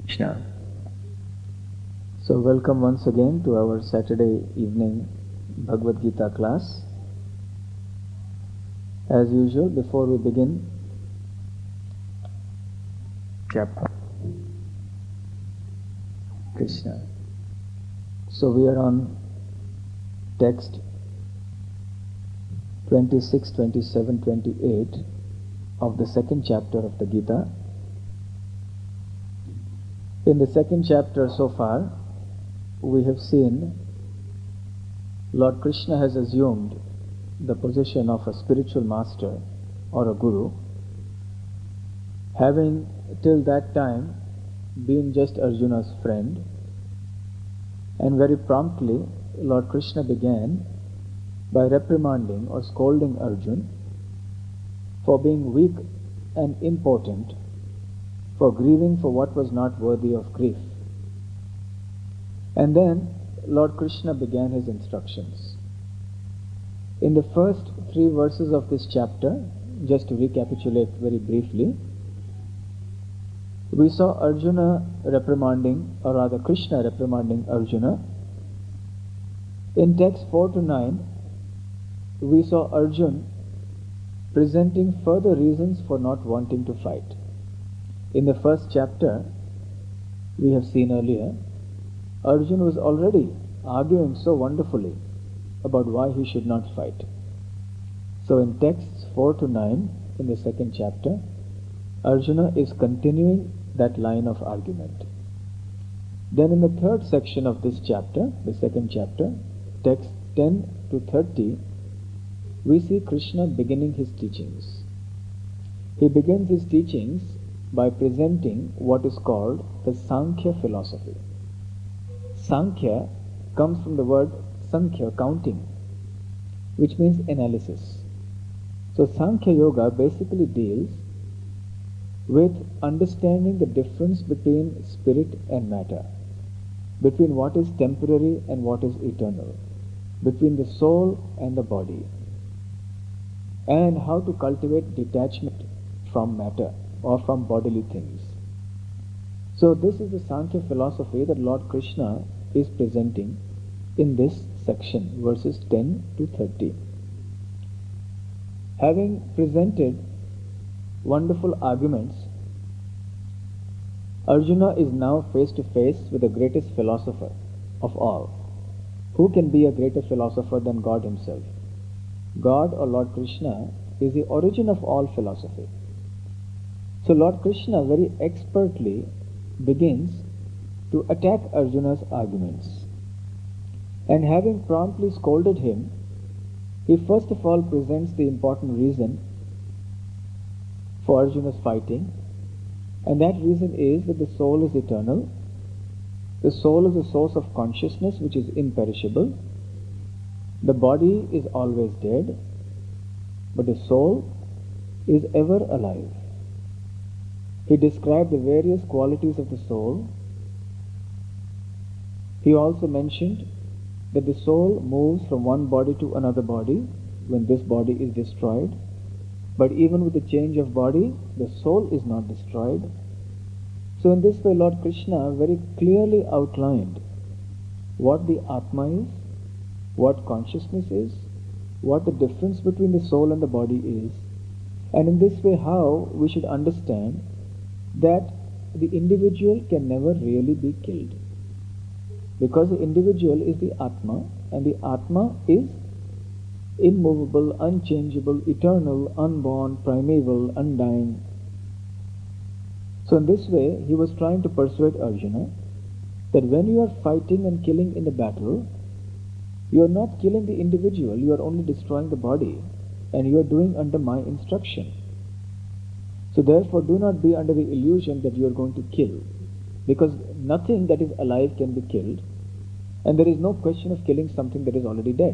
Krishna. So welcome once again to our Saturday evening Bhagavad Gita class. As usual, before we begin chapter Krishna. So we are on text 26, 27, 28 of the second chapter of the Gita. In the second chapter so far, we have seen Lord Krishna has assumed the position of a spiritual master or a guru, having till that time been just Arjuna's friend, and very promptly Lord Krishna began by reprimanding or scolding Arjuna for being weak and impotent, for grieving for what was not worthy of grief. And then Lord Krishna began his instructions. In the first 3 verses of this chapter, just to recapitulate very briefly, we saw Arjuna reprimanding, or rather Krishna reprimanding Arjuna. In text 4 to 9, we saw Arjuna presenting further reasons for not wanting to fight. In the first chapter, we have seen earlier, Arjuna was already arguing so wonderfully about why he should not fight. So in texts 4 to 9 in the second chapter, Arjuna is continuing that line of argument. Then in the third section of this chapter, the second chapter, text 10 to 30, we see Krishna beginning his teachings. He begins his teachings by presenting what is called the Sankhya philosophy. Sankhya comes from the word Sankhya, counting, which means analysis. So Sankhya Yoga basically deals with understanding the difference between spirit and matter, between what is temporary and what is eternal, between the soul and the body, and how to cultivate detachment from matter or from bodily things. So this is the Sankhya philosophy that Lord Krishna is presenting in this section, verses 10 to 30. Having presented wonderful arguments, Arjuna is now face to face with the greatest philosopher of all. Who can be a greater philosopher than God himself? God, or Lord Krishna, is the origin of all philosophy. So Lord Krishna very expertly begins to attack Arjuna's arguments. And having promptly scolded him, he first of all presents the important reason for Arjuna's fighting, and that reason is that the soul is eternal. The soul is a source of consciousness which is imperishable. The body is always dead, but the soul is ever alive. He described the various qualities of the soul. He also mentioned that the soul moves from one body to another body when this body is destroyed. But even with the change of body, the soul is not destroyed. So in this way, Lord Krishna very clearly outlined what the Atma is, what consciousness is, what the difference between the soul and the body is, and in this way how we should understand that the individual can never really be killed. Because the individual is the Atma, and the Atma is immovable, unchangeable, eternal, unborn, primeval, undying. So in this way, he was trying to persuade Arjuna that when you are fighting and killing in the battle, you are not killing the individual, you are only destroying the body, and you are doing under my instruction. So therefore, do not be under the illusion that you are going to kill, because nothing that is alive can be killed, and there is no question of killing something that is already dead.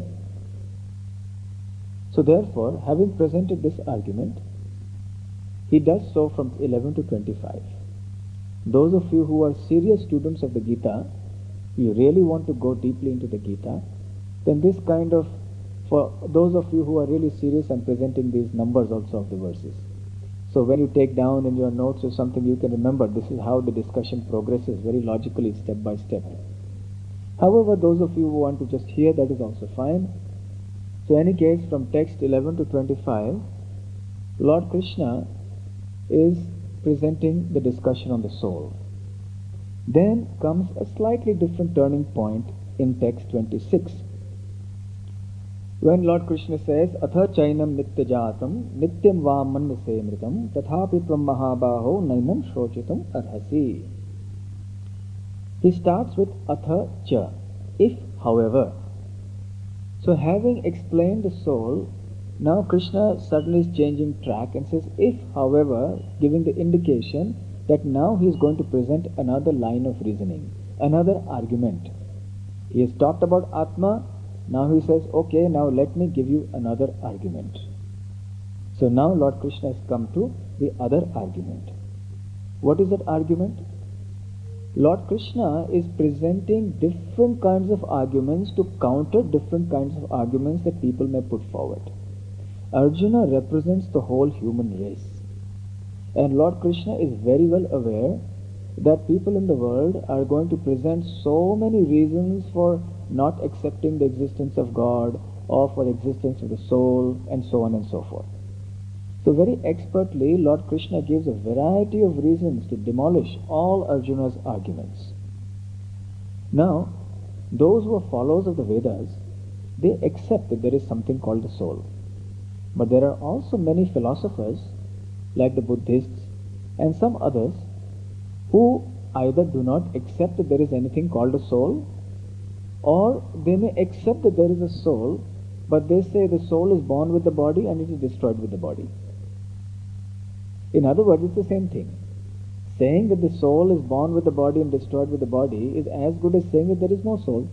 So therefore, having presented this argument, he does so from 11 to 25. Those of you who are serious students of the Gita, you really want to go deeply into the Gita, then this kind of, for those of you who are really serious, I'm presenting these numbers also of the verses. So when you take down in your notes or something, you can remember this is how the discussion progresses, very logically, step by step. However, those of you who want to just hear, that is also fine. So in any case, from text 11 to 25, Lord Krishna is presenting the discussion on the soul. Then comes a slightly different turning point in text 26. When Lord Krishna says, Atha chainam nityajatam nityam va manyase mritam tathapi tvam mahabaho nainam shrochitam arhasi. He starts with Atha cha, if however. So having explained the soul, now Krishna suddenly is changing track and says, if however, giving the indication that now he is going to present another line of reasoning, another argument. He has talked about Atma, now he says, okay, now let me give you another argument. So now Lord Krishna has come to the other argument. What is that argument? Lord Krishna is presenting different kinds of arguments to counter different kinds of arguments that people may put forward. Arjuna represents the whole human race. And Lord Krishna is very well aware that people in the world are going to present so many reasons for not accepting the existence of God or for existence of the soul and so on and so forth. So very expertly, Lord Krishna gives a variety of reasons to demolish all Arjuna's arguments. Now, those who are followers of the Vedas, they accept that there is something called the soul. But there are also many philosophers, like the Buddhists and some others, who either do not accept that there is anything called a soul, or they may accept that there is a soul, but they say the soul is born with the body and it is destroyed with the body. In other words, it's the same thing. Saying that the soul is born with the body and destroyed with the body is as good as saying that there is no soul.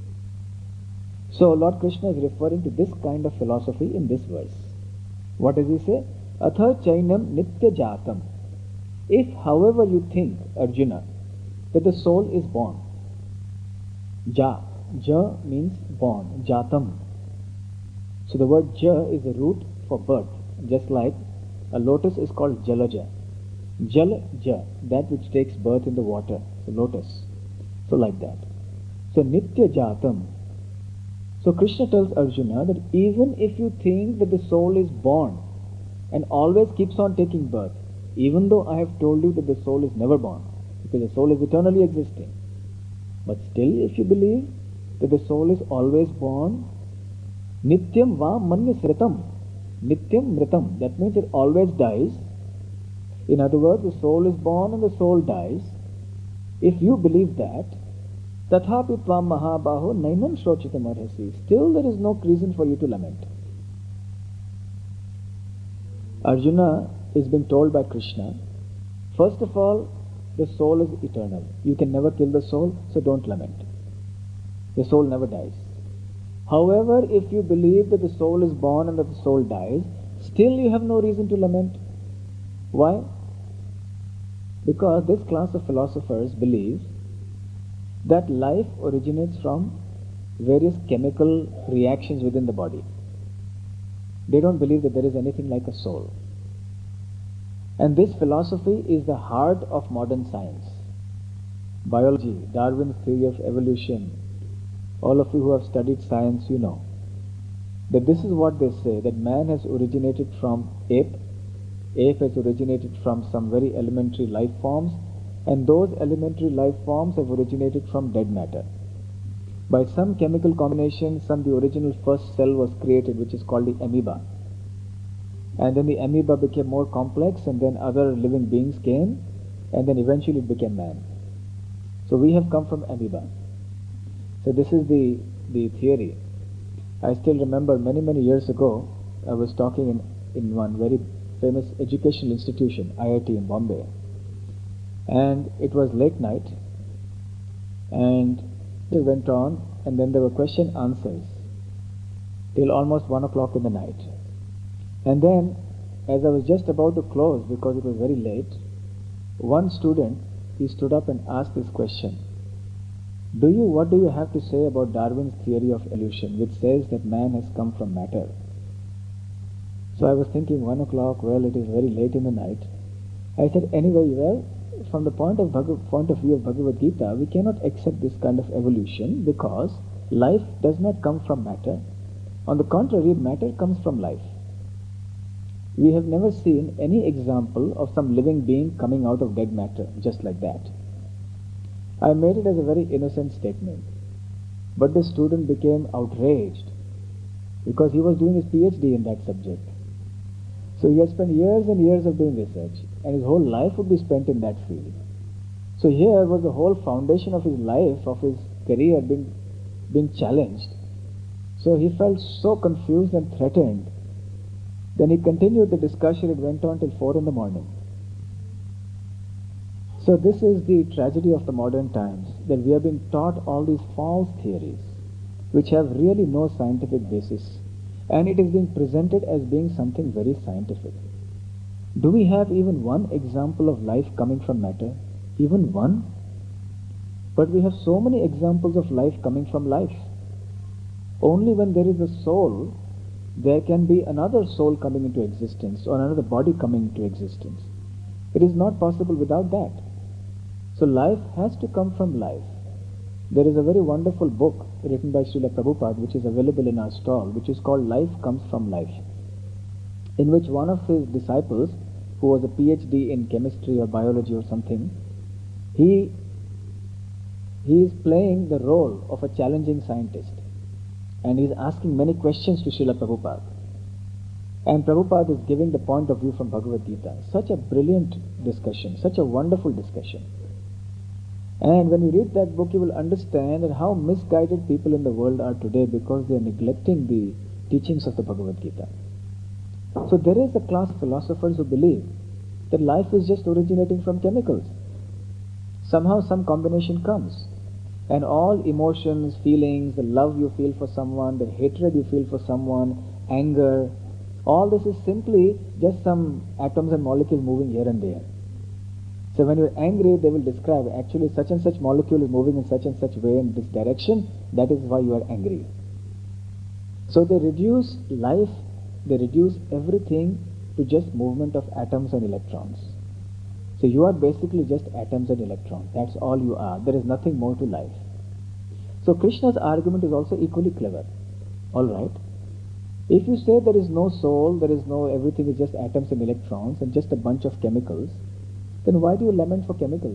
So Lord Krishna is referring to this kind of philosophy in this verse. What does he say? Atha chainam nitya jatam. If, however, you think, Arjuna, that the soul is born, ja means born, jatam. So the word ja is the root for birth, just like a lotus is called jalaja. Jalaja, that which takes birth in the water, so lotus. So like that. So nitya jatam. So Krishna tells Arjuna that even if you think that the soul is born and always keeps on taking birth, even though I have told you that the soul is never born, because the soul is eternally existing, but still if you believe that the soul is always born, nityam va manyasritam, nityam mritam, that means it always dies. In other words, the soul is born and the soul dies. If you believe that, tathapi tvam mahabaho nainam shrochitam arhasi, still there is no reason for you to lament. Arjuna is being told by Krishna, first of all, the soul is eternal. You can never kill the soul, so don't lament. The soul never dies. However, if you believe that the soul is born and that the soul dies, still you have no reason to lament. Why? Because this class of philosophers believe that life originates from various chemical reactions within the body. They don't believe that there is anything like a soul. And this philosophy is the heart of modern science. Biology, Darwin's theory of evolution. All of you who have studied science, you know that this is what they say, that man has originated from ape has originated from some very elementary life forms, and those elementary life forms have originated from dead matter. By some chemical combination, the original first cell was created, which is called the amoeba. And then the amoeba became more complex, and then other living beings came, and then eventually it became man. So we have come from amoeba. So this is the theory. I still remember many years ago, I was talking in one very famous educational institution, IIT in Bombay. And it was late night, and it went on, and then there were question answers till almost 1 o'clock in the night. And then, as I was just about to close because it was very late, one student, he stood up and asked this question: what do you have to say about Darwin's theory of evolution, which says that man has come from matter? So I was thinking 1 o'clock, well, it is very late in the night. I said, anyway, well, from the point of view of Bhagavad Gita, we cannot accept this kind of evolution because life does not come from matter. On the contrary, matter comes from life. We have never seen any example of some living being coming out of dead matter, just like that. I made it as a very innocent statement. But the student became outraged because he was doing his PhD in that subject. So he had spent years and years of doing research, and his whole life would be spent in that field. So here was the whole foundation of his life, of his career being challenged. So he felt so confused and threatened. Then he continued the discussion. It went on till 4 in the morning. So this is the tragedy of the modern times, that we are being taught all these false theories, which have really no scientific basis. And it is being presented as being something very scientific. Do we have even one example of life coming from matter? Even one? But we have so many examples of life coming from life. Only when there is a soul, there can be another soul coming into existence or another body coming into existence. It is not possible without that. So life has to come from life. There is a very wonderful book written by Srila Prabhupada, which is available in our stall, which is called Life Comes from Life, in which one of his disciples, who was a PhD in chemistry or biology or something, he is playing the role of a challenging scientist, and he is asking many questions to Srila Prabhupada. And Prabhupada is giving the point of view from Bhagavad Gita. Such a brilliant discussion, such a wonderful discussion. And when you read that book, you will understand that how misguided people in the world are today because they are neglecting the teachings of the Bhagavad Gita. So there is a class of philosophers who believe that life is just originating from chemicals. Somehow some combination comes, and all emotions, feelings, the love you feel for someone, the hatred you feel for someone, anger, all this is simply just some atoms and molecules moving here and there. So when you're angry, they will describe, actually such and such molecule is moving in such and such way in this direction, that is why you are angry. So they reduce life, they reduce everything to just movement of atoms and electrons. So you are basically just atoms and electrons, that's all you are, there is nothing more to life. So Krishna's argument is also equally clever. Alright, if you say there is no soul, there is no, everything is just atoms and electrons and just a bunch of chemicals, then why do you lament for chemicals?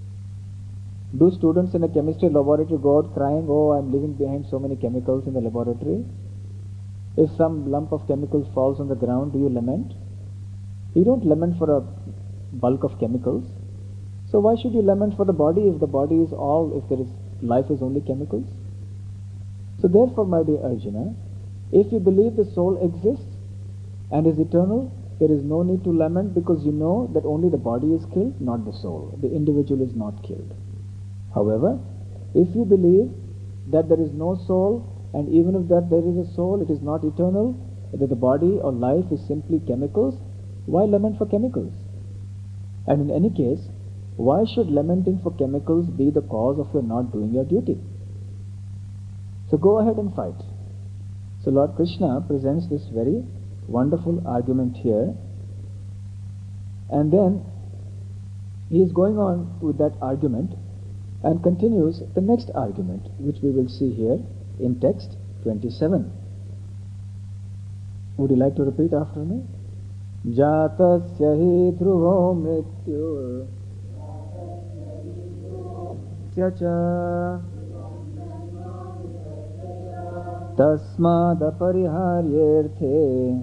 Do students in a chemistry laboratory go out crying, oh, I'm leaving behind so many chemicals in the laboratory? If some lump of chemicals falls on the ground, do you lament? You don't lament for a bulk of chemicals. So why should you lament for the body if the body is all, if there is life is only chemicals? So therefore, my dear Arjuna, if you believe the soul exists and is eternal, there is no need to lament, because you know that only the body is killed, not the soul. The individual is not killed. However, if you believe that there is no soul, and even if that there is a soul, it is not eternal, that the body or life is simply chemicals, why lament for chemicals? And in any case, why should lamenting for chemicals be the cause of your not doing your duty? So go ahead and fight. So Lord Krishna presents this very wonderful argument here, and then he is going on with that argument and continues the next argument, which we will see here in text 27. Would you like to repeat after me? Jatasya hi dhruvo mrityu syacha tasmad apariharyerthe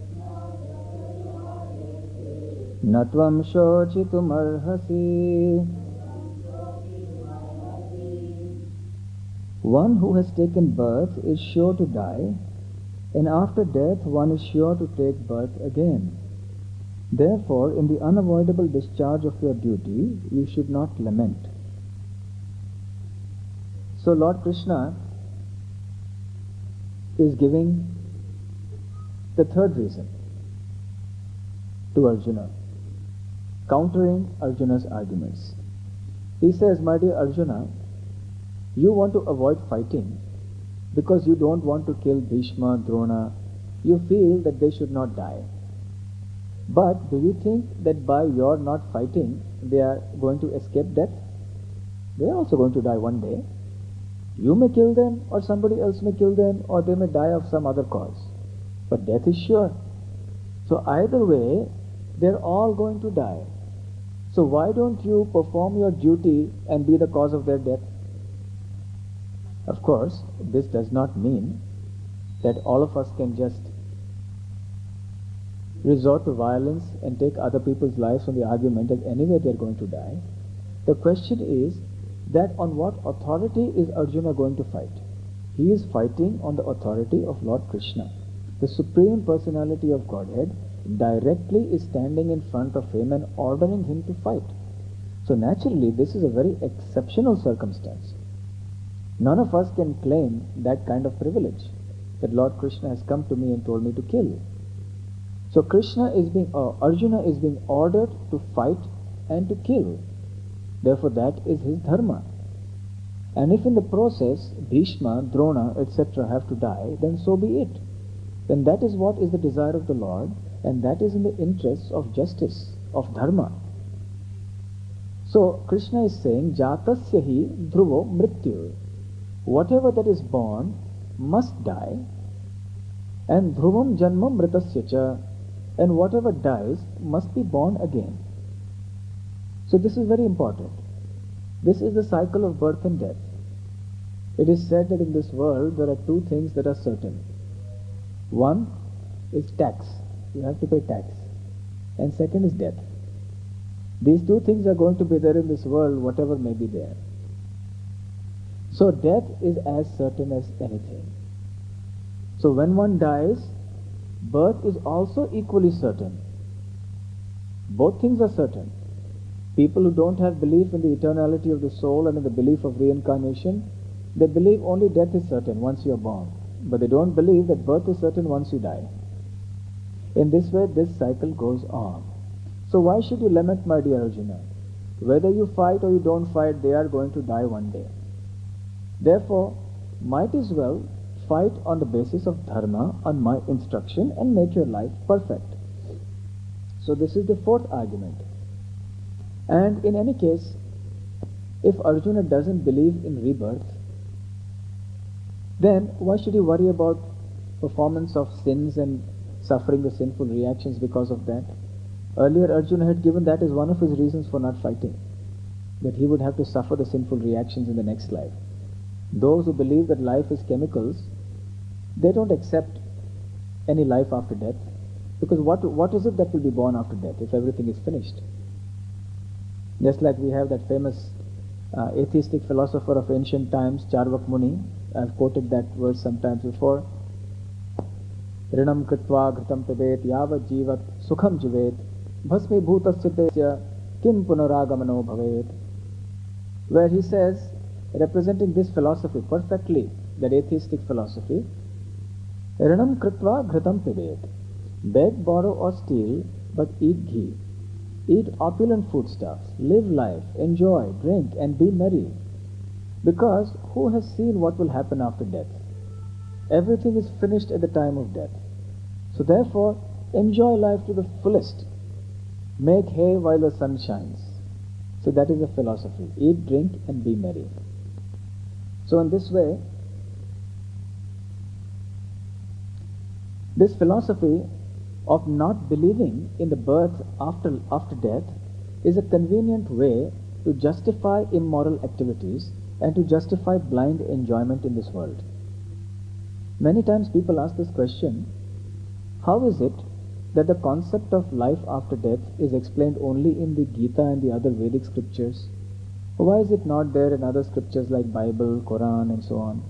natvam shochitum arhasi. One who has taken birth is sure to die, and after death one is sure to take birth again. Therefore, in the unavoidable discharge of your duty, you should not lament. So Lord Krishna is giving the third reason to Arjuna, countering Arjuna's arguments. He says, my dear Arjuna, you want to avoid fighting because you don't want to kill Bhishma, Drona, you feel that they should not die. But do you think that by your not fighting, they are going to escape death? They are also going to die one day. You may kill them, or somebody else may kill them, or they may die of some other cause. But death is sure. So either way, they're all going to die. So why don't you perform your duty and be the cause of their death? Of course, this does not mean that all of us can just resort to violence and take other people's lives from the argument that anyway they're going to die. The question is that on what authority is Arjuna going to fight? He is fighting on the authority of Lord Krishna. The Supreme Personality of Godhead directly is standing in front of him and ordering him to fight. So naturally, this is a very exceptional circumstance. None of us can claim that kind of privilege, that Lord Krishna has come to me and told me to kill you. So Arjuna is being ordered to fight and to kill. Therefore that is his dharma. And if in the process Bhishma, Drona, etc. have to die, then so be it. Then that is what is the desire of the Lord, and that is in the interests of justice, of dharma. So Krishna is saying, Jatasya hi dhruvo mrityu. Whatever that is born must die, and dhruvam janma mritasya cha, and whatever dies must be born again. So this is very important. This is the cycle of birth and death. It is said that in this world there are two things that are certain. One is tax. You have to pay tax. And second is death. These two things are going to be there in this world, whatever may be there. So death is as certain as anything. So when one dies, birth is also equally certain. Both things are certain. People who don't have belief in the eternality of the soul and in the belief of reincarnation, they believe only death is certain once you are born. But they don't believe that birth is certain once you die. In this way, this cycle goes on. So why should you lament, my dear Arjuna? Whether you fight or you don't fight, they are going to die one day. Therefore, might as well fight on the basis of dharma, on my instruction, and make your life perfect. So this is the fourth argument. And in any case, if Arjuna doesn't believe in rebirth, then why should he worry about performance of sins and suffering the sinful reactions because of that? Earlier Arjuna had given that as one of his reasons for not fighting, that he would have to suffer the sinful reactions in the next life. Those who believe that life is chemicals, they don't accept any life after death, because what is it that will be born after death if everything is finished? Just like we have that famous atheistic philosopher of ancient times, Charvak Muni. I've quoted that verse sometimes before. Rinam kritva ghritam pibet yavat jivat sukham jivet bhasmi bhutasya tesya kim punaragamano bhavet. Where he says, representing this philosophy perfectly, that atheistic philosophy, Rinam kritva ghritam pibet. Beg, borrow or steal, but eat ghee. Eat opulent foodstuffs, live life, enjoy, drink and be merry. Because who has seen what will happen after death? Everything is finished at the time of death. So therefore, enjoy life to the fullest. Make hay while the sun shines. So that is the philosophy. Eat, drink and be merry. So in this way, this philosophy of not believing in the birth after death is a convenient way to justify immoral activities and to justify blind enjoyment in this world. Many times people ask this question, how is it that the concept of life after death is explained only in the Gita and the other Vedic scriptures? Why is it not there in other scriptures like Bible, Quran and so on?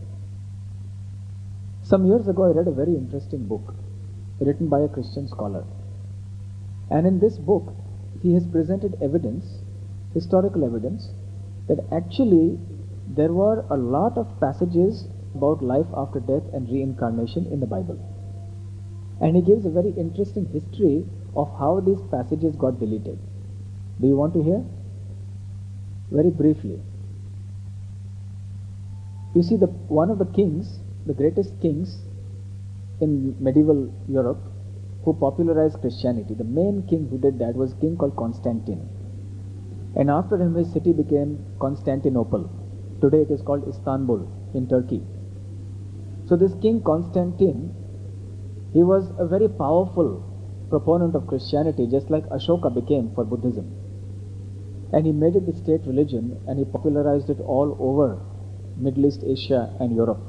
Some years ago I read a very interesting book written by a Christian scholar. And in this book he has presented evidence, historical evidence, that actually there were a lot of passages about life after death and reincarnation in the Bible. And he gives a very interesting history of how these passages got deleted. Do you want to hear? Very briefly. You see, one of the kings, the greatest kings, in medieval Europe who popularized Christianity. The main king who did that was a king called Constantine. And after him, his city became Constantinople. Today it is called Istanbul in Turkey. So this king Constantine, he was a very powerful proponent of Christianity, just like Ashoka became for Buddhism. And he made it the state religion, and he popularized it all over Middle East, Asia and Europe.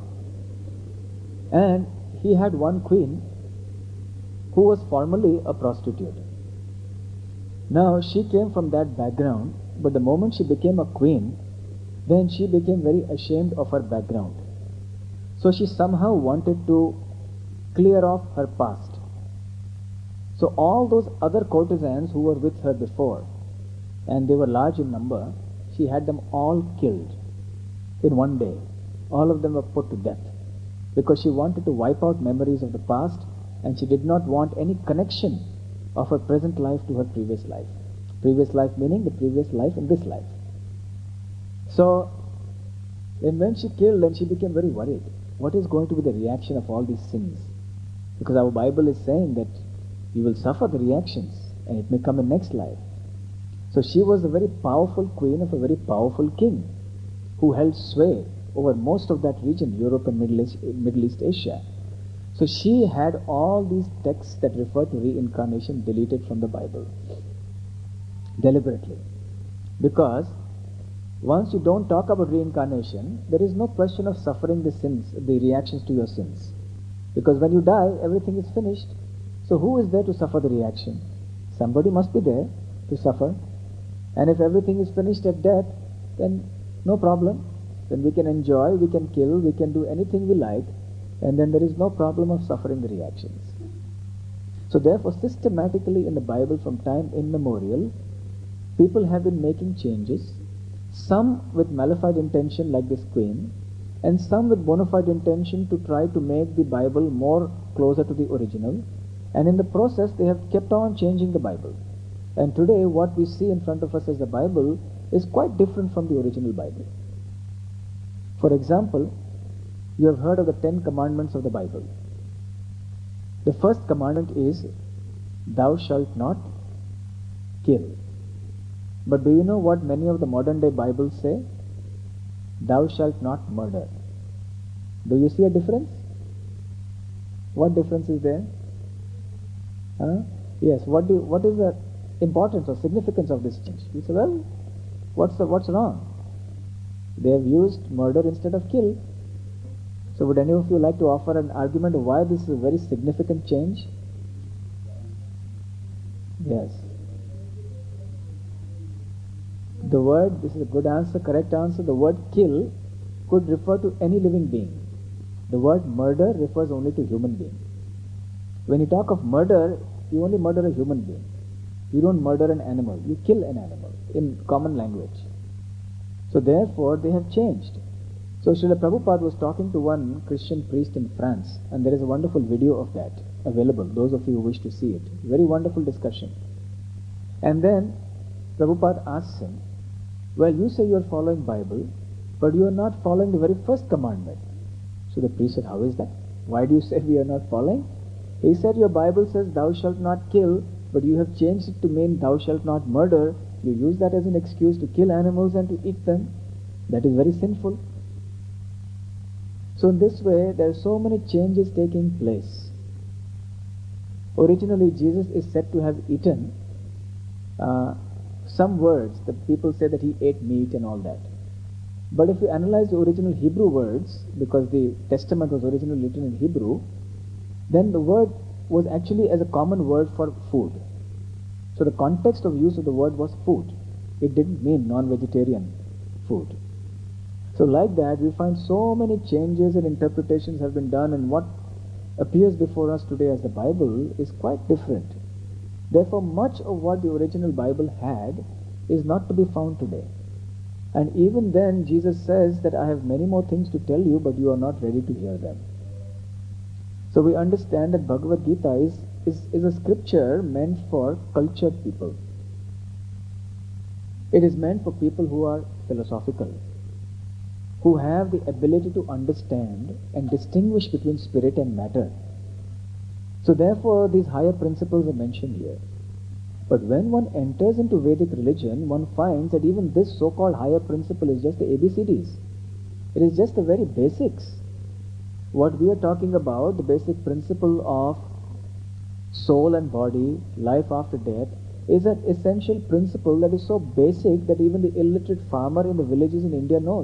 And he had one queen who was formerly a prostitute. Now she came from that background, but the moment she became a queen, then she became very ashamed of her background. So she somehow wanted to clear off her past. So all those other courtesans who were with her before, and they were large in number, she had them all killed in one day. All of them were put to death because she wanted to wipe out memories of the past, and she did not want any connection of her present life to her previous life. Previous life meaning the previous life in this life. So, and when she killed, then she became very worried. What is going to be the reaction of all these sins? Because our Bible is saying that you will suffer the reactions and it may come in next life. So she was a very powerful queen of a very powerful king who held sway over most of that region, Europe and Middle East Asia. So she had all these texts that refer to reincarnation deleted from the Bible deliberately. Because once you don't talk about reincarnation, there is no question of suffering the sins, the reactions to your sins. Because when you die, everything is finished. So who is there to suffer the reaction? Somebody must be there to suffer. And if everything is finished at death, then no problem. Then we can enjoy, we can kill, we can do anything we like, and then there is no problem of suffering the reactions. So therefore, systematically in the Bible from time immemorial, people have been making changes, some with malified intention like this queen, and some with bona fide intention to try to make the Bible more closer to the original, and in the process they have kept on changing the Bible. And today what we see in front of us as the Bible is quite different from the original Bible. For example, you have heard of the 10 commandments of the Bible. The first commandment is, thou shalt not kill. But do you know what many of the modern day Bibles say? Thou shalt not murder. Do you see a difference? What difference is there? Yes, what is the importance or significance of this change? You say, well, what's wrong? They have used murder instead of kill. So would any of you like to offer an argument of why this is a very significant change? Yes. The word, this is a good answer, correct answer, the word kill could refer to any living being. The word murder refers only to human being. When you talk of murder, you only murder a human being. You don't murder an animal, you kill an animal in common language. So therefore they have changed. So Srila Prabhupada was talking to one Christian priest in France, and there is a wonderful video of that available, those of you who wish to see it. Very wonderful discussion. And then Prabhupada asks him, well, you say you are following Bible, but you are not following the very first commandment. So the priest said, how is that? Why do you say we are not following? He said, your Bible says thou shalt not kill, but you have changed it to mean thou shalt not murder. You use that as an excuse to kill animals and to eat them. That is very sinful. So in this way, there are so many changes taking place. Originally, Jesus is said to have eaten some words. That people say that he ate meat and all that. But if you analyze the original Hebrew words, because the Testament was originally written in Hebrew, then the word was actually as a common word for food. So the context of use of the word was food. It didn't mean non-vegetarian food. So like that, we find so many changes and interpretations have been done, and what appears before us today as the Bible is quite different. Therefore, much of what the original Bible had is not to be found today. And even then, Jesus says that I have many more things to tell you, but you are not ready to hear them. So we understand that Bhagavad Gita is a scripture meant for cultured people. It is meant for people who are philosophical, who have the ability to understand and distinguish between spirit and matter, So therefore, these higher principles are mentioned here. But when one enters into Vedic religion, one finds that even this so-called higher principle is just the ABCDs. It is just the very basics. What we are talking about, the basic principle of soul and body, life after death, is an essential principle that is so basic that even the illiterate farmer in the villages in India knows.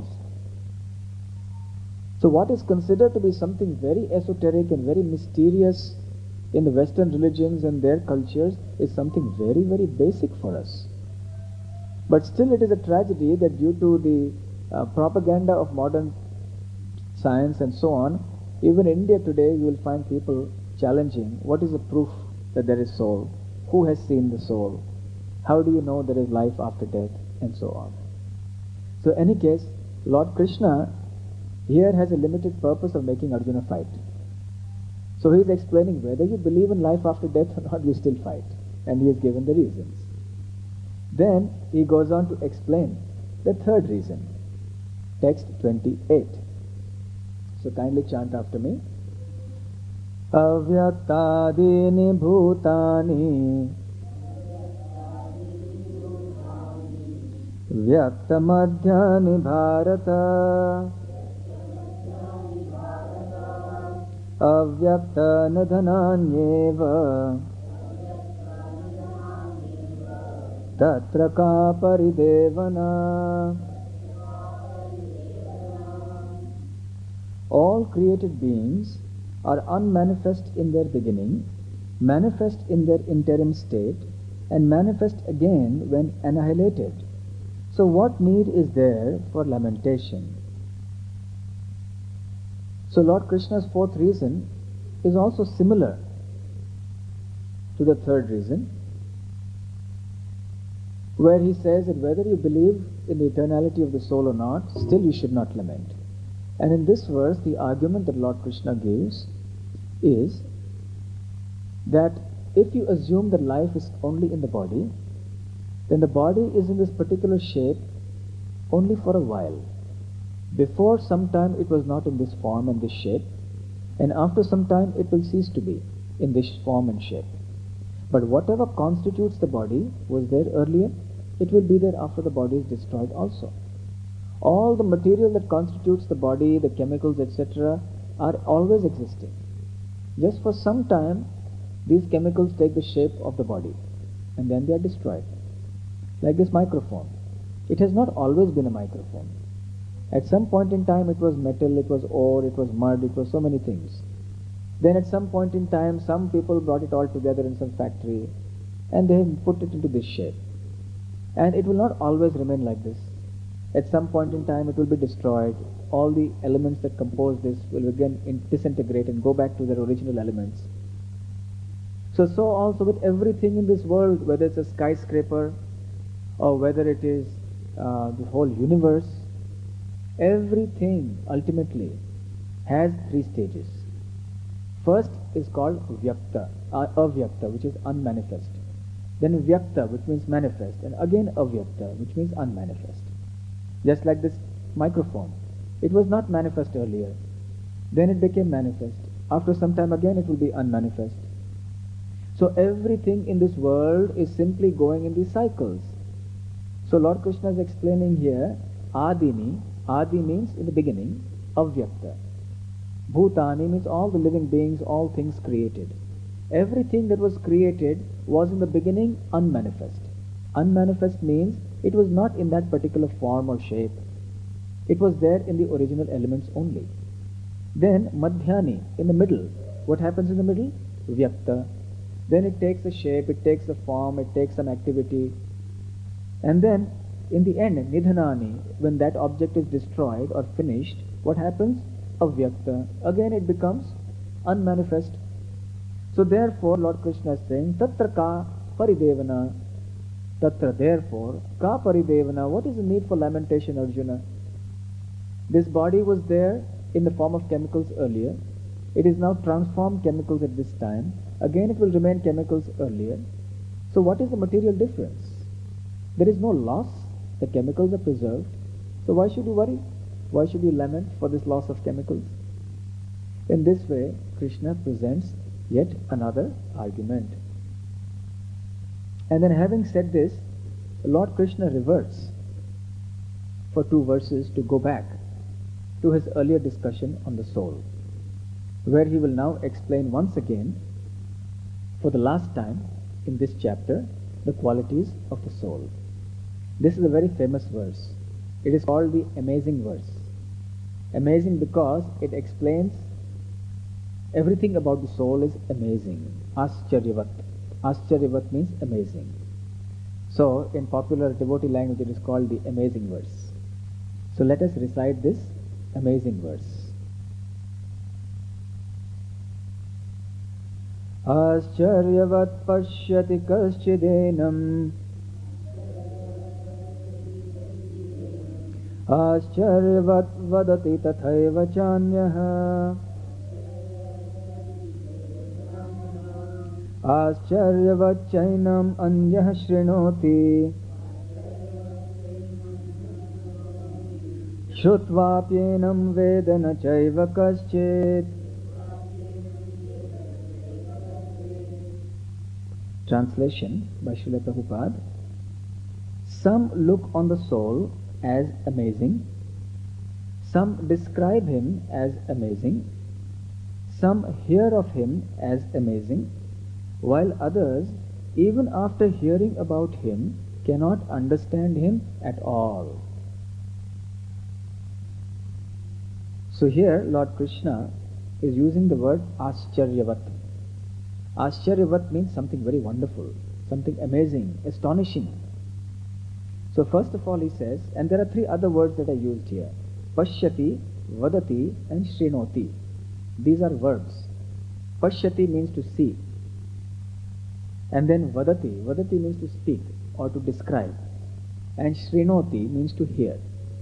So what is considered to be something very esoteric and very mysterious in the Western religions and their cultures is something very, very basic for us. But still it is a tragedy that due to the propaganda of modern science and so on, even in India today you will find people challenging, what is the proof that there is soul? Who has seen the soul? How do you know there is life after death? And so on. So in any case, Lord Krishna here has a limited purpose of making Arjuna fight. So he is explaining whether you believe in life after death or not, you still fight. And he has given the reasons. Then he goes on to explain the third reason. Text 28. So kindly chant after me. Avyaktadini bhutani vyaktamadhyani bharata avyakta nidhananyeva tatra ka paridevana. All created beings are unmanifest in their beginning, manifest in their interim state, and manifest again when annihilated. So what need is there for lamentation? So Lord Krishna's fourth reason is also similar to the third reason, where he says that whether you believe in the eternality of the soul or not, still you should not lament. And in this verse, the argument that Lord Krishna gives is that if you assume that life is only in the body, then the body is in this particular shape only for a while. Before some time it was not in this form and this shape, and after some time it will cease to be in this form and shape. But whatever constitutes the body was there earlier, it will be there after the body is destroyed also. All the material that constitutes the body, the chemicals, etc., are always existing. Just for some time, these chemicals take the shape of the body, and then they are destroyed. Like this microphone. It has not always been a microphone. At some point in time it was metal, it was ore, it was mud, it was so many things. Then at some point in time, some people brought it all together in some factory, and they put it into this shape. And it will not always remain like this. At some point in time it will be destroyed. All the elements that compose this will again disintegrate and go back to their original elements. So also with everything in this world, whether it's a skyscraper or whether it is the whole universe, everything ultimately has three stages. First is called Vyakta, Avyakta, which is unmanifest. Then Vyakta, which means manifest, and again Avyakta, which means unmanifest. Just like this microphone. It was not manifest earlier. Then it became manifest. After some time again it will be unmanifest. So everything in this world is simply going in these cycles. So Lord Krishna is explaining here, Adini. Adi means in the beginning, Avyakta. Bhutani means all the living beings, all things created. Everything that was created was in the beginning unmanifest. Unmanifest means it was not in that particular form or shape. It was there in the original elements only. Then Madhyani, in the middle. What happens in the middle? Vyakta. Then it takes a shape, it takes a form, it takes some activity. And then in the end, Nidhanani, when that object is destroyed or finished, what happens? Avyakta. Again it becomes unmanifest. So therefore Lord Krishna is saying, Tatra ka paridevana. Tatra, therefore, ka paridevana. What is the need for lamentation, Arjuna? This body was there in the form of chemicals earlier. It is now transformed chemicals at this time. Again it will remain chemicals earlier. So what is the material difference? There is no loss. The chemicals are preserved. So why should you worry? Why should you lament for this loss of chemicals? In this way, Krishna presents Yet another argument. And then having said this, Lord Krishna reverts for 2 verses to go back to his earlier discussion on the soul, where he will now explain once again, for the last time in this chapter, the qualities of the soul. This is a very famous verse. It is called the amazing verse. Amazing because it explains everything about the soul is amazing. Ascharyavat. Ascharyavat means amazing. So, in popular devotee language, it is called the amazing verse. So, let us recite this amazing verse. Ascharyavat pashyati kaschidenam Ascharyavat vadati tathaiva chanyaha Ascharyavat chainam anyah shrinoti Shrutvapyenam vedana chaiva kaschit. Translation by Srila Prabhupada. Some look on the soul as amazing, some describe him as amazing, some hear of him as amazing, while others, even after hearing about him, cannot understand him at all. So here Lord Krishna is using the word Ascharyavat. Ascharyavat means something very wonderful, something amazing, astonishing. So first of all he says, and there are 3 other words that are used here, Pashyati, Vadati and Shrinoti. These are verbs. Pashyati means to see. And then Vadati, Vadati means to speak or to describe. And Shrinoti means to hear.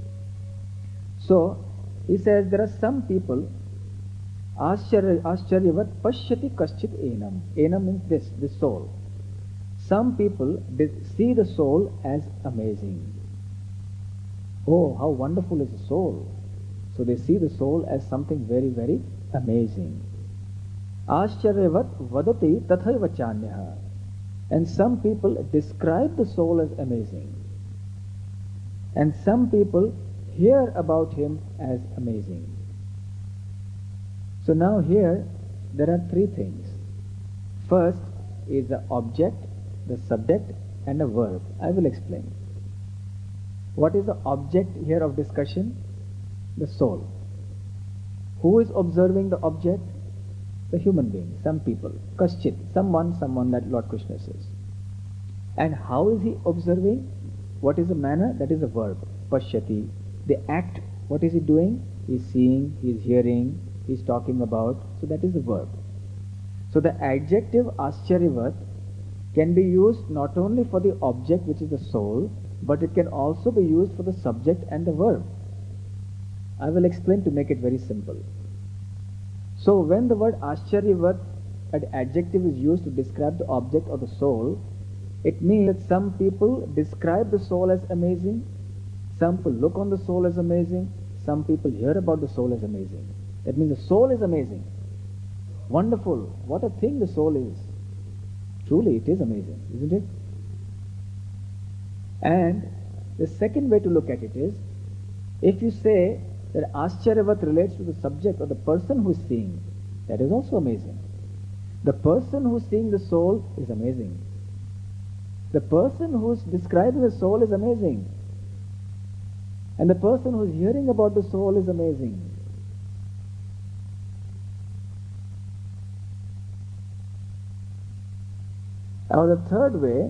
So he says there are some people, Ascharyavat Pashyati Kaschit Enam. Enam means this soul. Some people see the soul as amazing. Oh, how wonderful is the soul. So they see the soul as something very, very amazing. Ascharyavat vadati tathaiva chanyaha. And some people describe the soul as amazing. And some people hear about him as amazing. So now here there are 3 things. First is the object, the subject and a verb. I will explain. What is the object here of discussion? The soul. Who is observing the object? The human being, some people. Kaschit, someone that Lord Krishna says. And how is he observing? What is the manner? That is the verb. Pashyati. The act, what is he doing? He is seeing, he is hearing, he is talking about. So that is the verb. So the adjective Ascharyavat can be used not only for the object, which is the soul, but it can also be used for the subject and the verb. I will explain to make it very simple. So when the word Ascharyavat, an adjective, is used to describe the object or the soul, it means that some people describe the soul as amazing, some people look on the soul as amazing, some people hear about the soul as amazing. That means the soul is amazing. Wonderful. What a thing the soul is. Truly it is amazing, isn't it? And the second way to look at it is, if you say that Ascharyavat relates to the subject or the person who is seeing, that is also amazing. The person who is seeing the soul is amazing. The person who is describing the soul is amazing. And the person who is hearing about the soul is amazing. Now the third way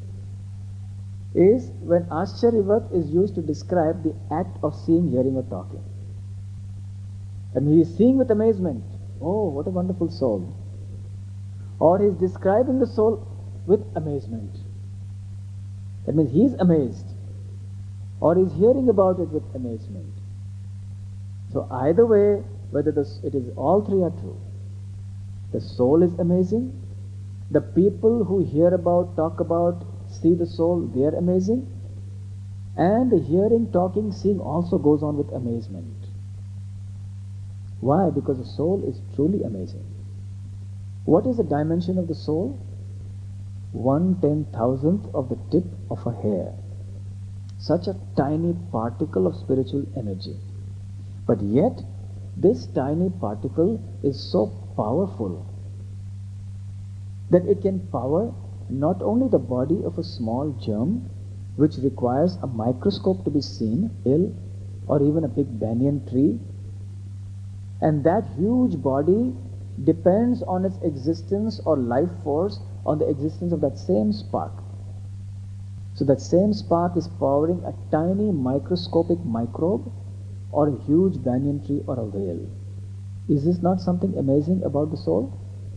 is when Ascharyavat is used to describe the act of seeing, hearing or talking. And he is seeing with amazement. Oh, what a wonderful soul. Or he is describing the soul with amazement. That means he is amazed. Or he is hearing about it with amazement. So either way, whether it is all 3 are true. The soul is amazing. The people who hear about, talk about, see the soul, they are amazing. And the hearing, talking, seeing also goes on with amazement. Why? Because the soul is truly amazing. What is the dimension of the soul? 1/10,000th of the tip of a hair. Such a tiny particle of spiritual energy. But yet, this tiny particle is so powerful that it can power not only the body of a small germ, which requires a microscope to be seen, or even a big banyan tree, and that huge body depends on its existence or life force on the existence of that same spark. So that same spark is powering a tiny microscopic microbe or a huge banyan tree or a whale. Is this not something amazing about the soul?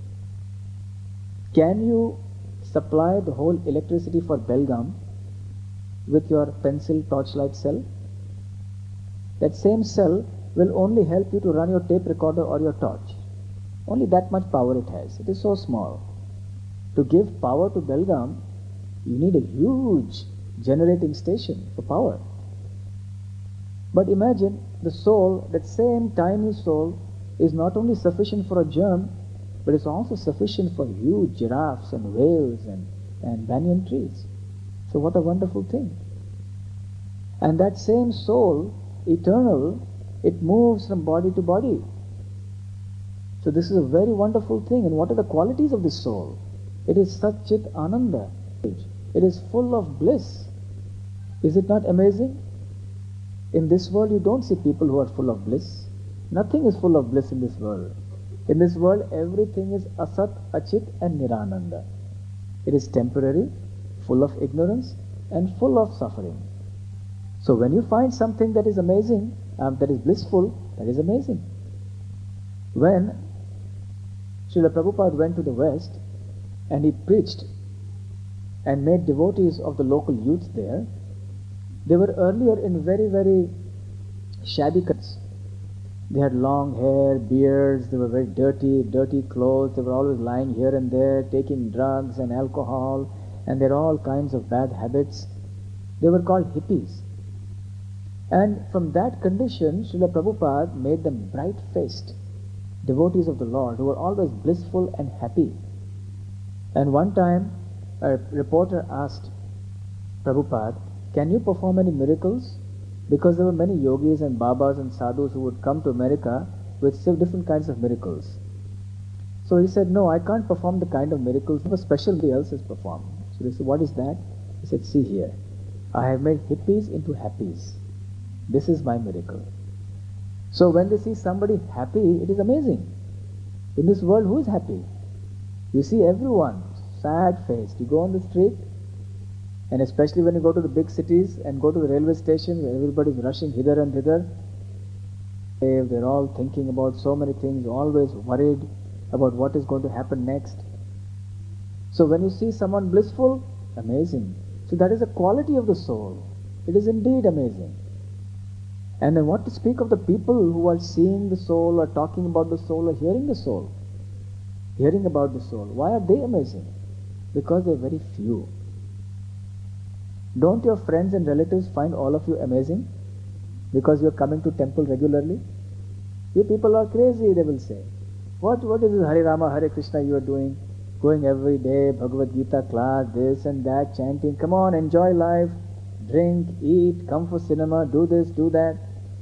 Can you supply the whole electricity for Belgaum with your pencil torchlight cell? That same cell will only help you to run your tape recorder or your torch. Only that much power it has. It is so small. To give power to Belgaum, you need a huge generating station for power. But imagine the soul, that same tiny soul, is not only sufficient for a germ, but it's also sufficient for huge giraffes and whales and banyan trees. So what a wonderful thing. And that same soul, eternal, it moves from body to body. So this is a very wonderful thing. And what are the qualities of this soul? It is Satchit Ananda. It is full of bliss. Is it not amazing? In this world you don't see people who are full of bliss. Nothing is full of bliss in this world. In this world everything is Asat, Achit and Nirananda. It is temporary, full of ignorance and full of suffering. So when you find something that is amazing, that is blissful, that is amazing. When Srila Prabhupada went to the West and he preached and made devotees of the local youth there, they were earlier in very, very shabby cuts. They had long hair, beards, they were very dirty clothes, they were always lying here and there, taking drugs and alcohol, and they had all kinds of bad habits. They were called hippies. And from that condition, Srila Prabhupada made them bright-faced devotees of the Lord who were always blissful and happy. And one time, a reporter asked Prabhupada, "Can you perform any miracles?" Because there were many yogis and babas and sadhus who would come to America with different kinds of miracles. So he said, "No, I can't perform the kind of miracles a specialty else has performed." So they said, "What is that?" He said, "See here, I have made hippies into happies. This is my miracle." So when they see somebody happy, it is amazing. In this world, who is happy? You see everyone sad-faced. You go on the street, and especially when you go to the big cities and go to the railway station where everybody is rushing hither and thither, they're all thinking about so many things, always worried about what is going to happen next. So when you see someone blissful, amazing. So that is a quality of the soul. It is indeed amazing. And then what to speak of the people who are seeing the soul or talking about the soul or hearing the soul, hearing about the soul. Why are they amazing? Because they're very few. Don't your friends and relatives find all of you amazing because you're coming to temple regularly? You people are crazy, they will say. What is this Hare Rama, Hare Krishna you are doing? Going every day, Bhagavad Gita class, this and that, chanting. Come on, enjoy life. Drink, eat, come for cinema, do this, do that.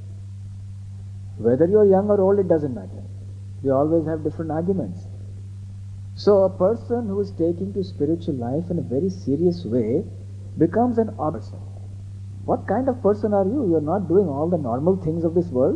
Whether you're young or old, it doesn't matter. We always have different arguments. So a person who is taking to spiritual life in a very serious way becomes an odd person. What kind of person are you? You're not doing all the normal things of this world.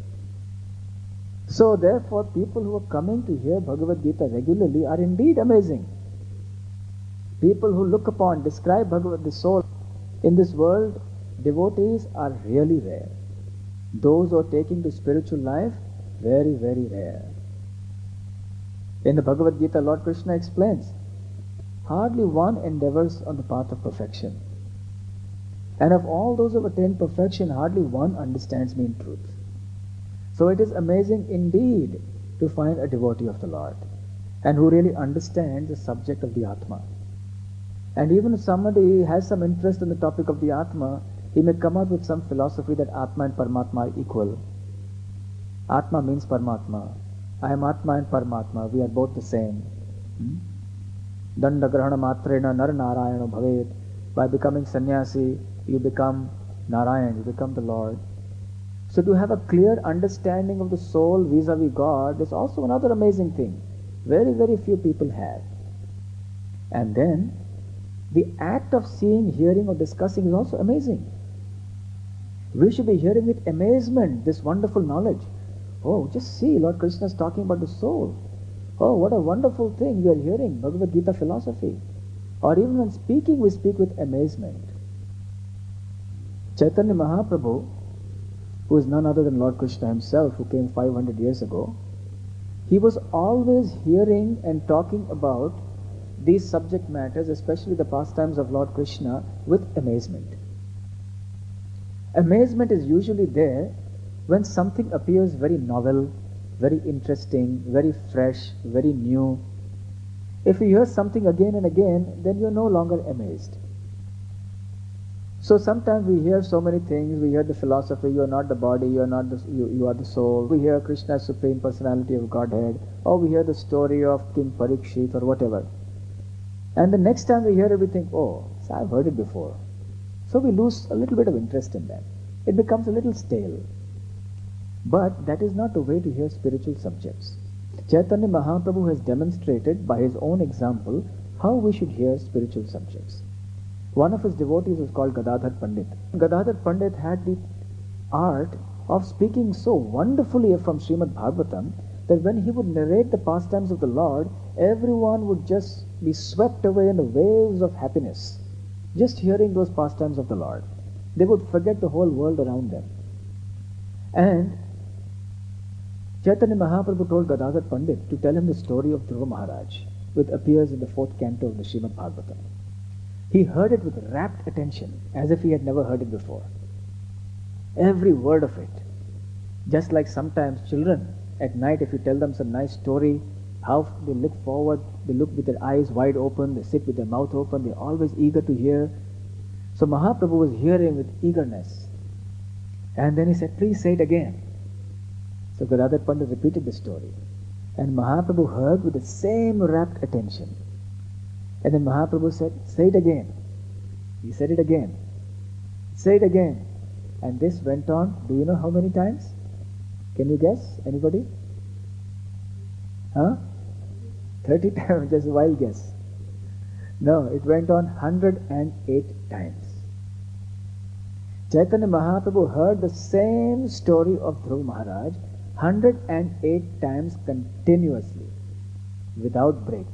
So therefore, people who are coming to hear Bhagavad Gita regularly are indeed amazing. People who look upon, describe the soul in this world, devotees are really rare. Those who are taking to spiritual life, very, very rare. In the Bhagavad Gita, Lord Krishna explains, hardly one endeavors on the path of perfection. And of all those who have attained perfection, hardly one understands me in truth. So it is amazing indeed to find a devotee of the Lord and who really understands the subject of the Atma. And even if somebody has some interest in the topic of the Atma, he may come up with some philosophy that Atma and Paramatma are equal. Atma means Paramatma. I am Atma and Paramatma, we are both the same. Danda grahana matrena nar narayana bhavet. By becoming sannyasi, you become Narayan, you become the Lord. So to have a clear understanding of the soul vis-a-vis God is also another amazing thing. Very, very few people have. And then, the act of seeing, hearing or discussing is also amazing. We should be hearing with amazement this wonderful knowledge. Oh, just see, Lord Krishna is talking about the soul. Oh, what a wonderful thing we are hearing, Bhagavad Gita philosophy. Or even when speaking, we speak with amazement. Chaitanya Mahaprabhu, who is none other than Lord Krishna himself, who came 500 years ago, he was always hearing and talking about these subject matters, especially the pastimes of Lord Krishna, with amazement. Amazement is usually there when something appears very novel, very interesting, very fresh, very new. If you hear something again and again, then you're no longer amazed. So sometimes we hear so many things. We hear the philosophy, you are not the body, you are the soul. We hear Krishna's Supreme Personality of Godhead, or we hear the story of King Parikshit or whatever. And the next time we hear it, we think, oh, so I've heard it before. So we lose a little bit of interest in that. It becomes a little stale. But that is not the way to hear spiritual subjects. Chaitanya Mahaprabhu has demonstrated by his own example how we should hear spiritual subjects. One of his devotees was called Gadadhar Pandit. Gadadhar Pandit had the art of speaking so wonderfully from Srimad Bhagavatam that when he would narrate the pastimes of the Lord, everyone would just be swept away in the waves of happiness, just hearing those pastimes of the Lord. They would forget the whole world around them. And Chaitanya Mahaprabhu told Gadadhar Pandit to tell him the story of Dhruva Maharaj, which appears in the 4th canto of the Srimad Bhagavatam. He heard it with rapt attention, as if he had never heard it before. Every word of it. Just like sometimes children, at night if you tell them some nice story, how they look forward, they look with their eyes wide open, they sit with their mouth open, they're always eager to hear. So Mahaprabhu was hearing with eagerness. And then he said, please say it again. So Gadadhar Pandit repeated the story. And Mahaprabhu heard with the same rapt attention. And then Mahaprabhu said, say it again. He said it again. Say it again. And this went on, do you know how many times? Can you guess? Anybody? Huh? 30 times, just a wild guess. No, it went on 108 times. Chaitanya Mahaprabhu heard the same story of Dhruva Maharaj 108 times continuously, without break.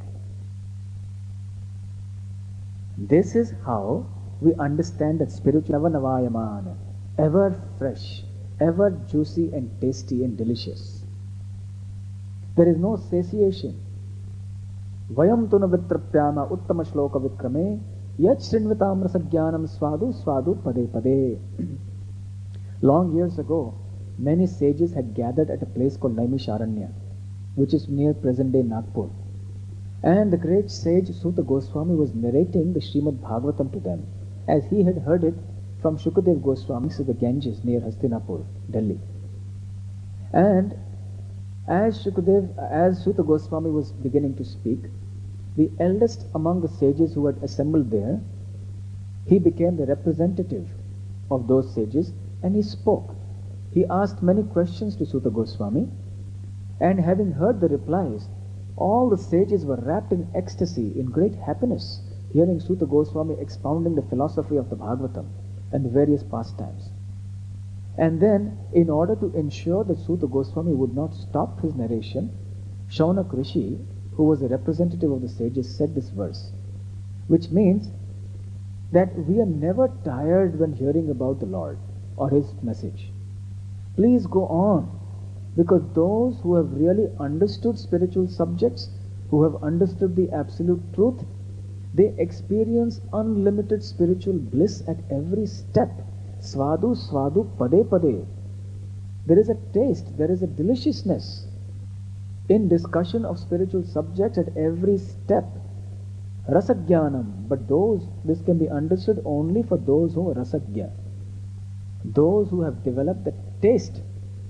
This is how we understand that spiritual Navanavayamana, ever fresh, ever juicy and tasty and delicious. There is no satiation. Vayam tuna vitrapyama uttama shloka vikrame yat shrinvatam rasagyanam swadu swadu pade pade. Long years ago, many sages had gathered at a place called Naimisharanya, which is near present-day Nagpur. And the great sage Suta Goswami was narrating the Srimad Bhagavatam to them, as he had heard it from Shukadev Goswami to the Ganges near Hastinapur, Delhi. And as Suta Goswami was beginning to speak, the eldest among the sages who had assembled there, he became the representative of those sages, and he spoke. He asked many questions to Suta Goswami, and having heard the replies, all the sages were wrapped in ecstasy, in great happiness, hearing Suta Goswami expounding the philosophy of the Bhagavatam and the various pastimes. And then, in order to ensure that Suta Goswami would not stop his narration, Shaunak Rishi, who was a representative of the sages, said this verse, which means that we are never tired when hearing about the Lord or His message. Please go on, because those who have really understood spiritual subjects, who have understood the absolute truth, they experience unlimited spiritual bliss at every step. Swadu, swadu, pade, pade. There is a taste, there is a deliciousness in discussion of spiritual subjects at every step. Rasagyanam, but this can be understood only for those who are rasagya. Those who have developed the taste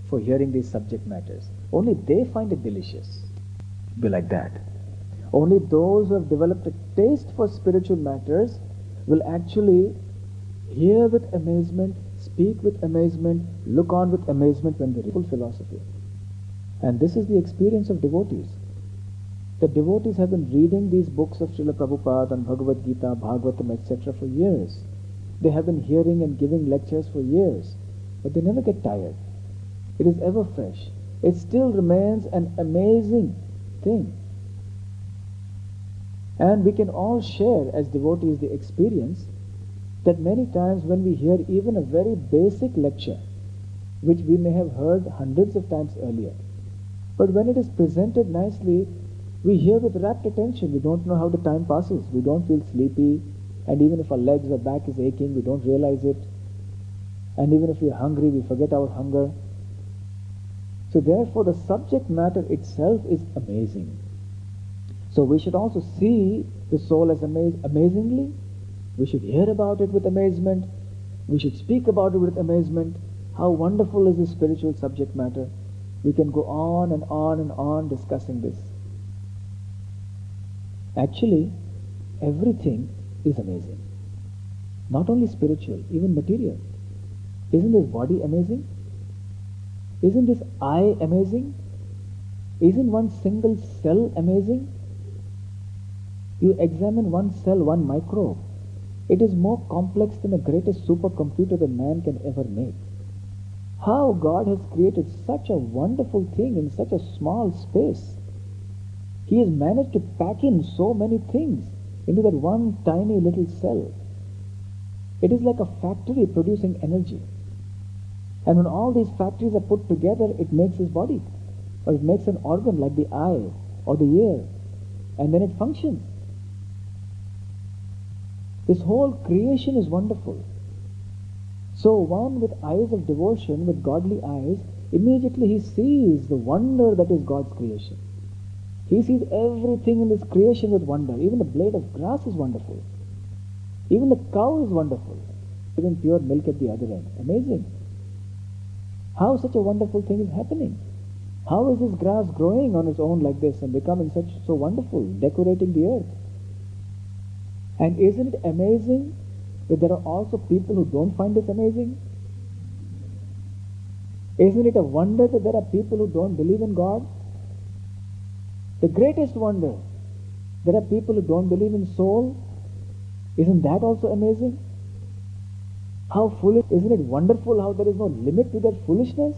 for hearing these subject matters. Only they find it delicious. Be like that. Only those who have developed a taste for spiritual matters will actually hear with amazement, speak with amazement, look on with amazement when they read full philosophy. And this is the experience of devotees. The devotees have been reading these books of Srila Prabhupada and Bhagavad Gita, Bhagavatam, etc. for years. They have been hearing and giving lectures for years, but they never get tired. It is ever fresh. It still remains an amazing thing. And we can all share as devotees the experience that many times when we hear even a very basic lecture, which we may have heard hundreds of times earlier, but when it is presented nicely, we hear with rapt attention. We don't know how the time passes. We don't feel sleepy, and even if our legs or back is aching, we don't realize it. And even if we are hungry, we forget our hunger. So therefore the subject matter itself is amazing. So we should also see the soul as amazingly. We should hear about it with amazement. We should speak about it with amazement. How wonderful is this spiritual subject matter. We can go on and on and on discussing this. Actually, everything is amazing. Not only spiritual, even material. Isn't this body amazing? Isn't this eye amazing? Isn't one single cell amazing? You examine one cell, one microbe. It is more complex than the greatest supercomputer that man can ever make. How God has created such a wonderful thing in such a small space. He has managed to pack in so many things into that one tiny little cell. It is like a factory producing energy. And when all these factories are put together, it makes his body. Or it makes an organ like the eye or the ear. And then it functions. This whole creation is wonderful. So one with eyes of devotion, with godly eyes, immediately he sees the wonder that is God's creation. He sees everything in this creation with wonder. Even the blade of grass is wonderful. Even the cow is wonderful. Even pure milk at the other end. Amazing. How such a wonderful thing is happening? How is this grass growing on its own like this and becoming so wonderful, decorating the earth? And isn't it amazing that there are also people who don't find this amazing? Isn't it a wonder that there are people who don't believe in God? The greatest wonder, there are people who don't believe in soul. Isn't that also amazing? How foolish, isn't it wonderful how there is no limit to their foolishness?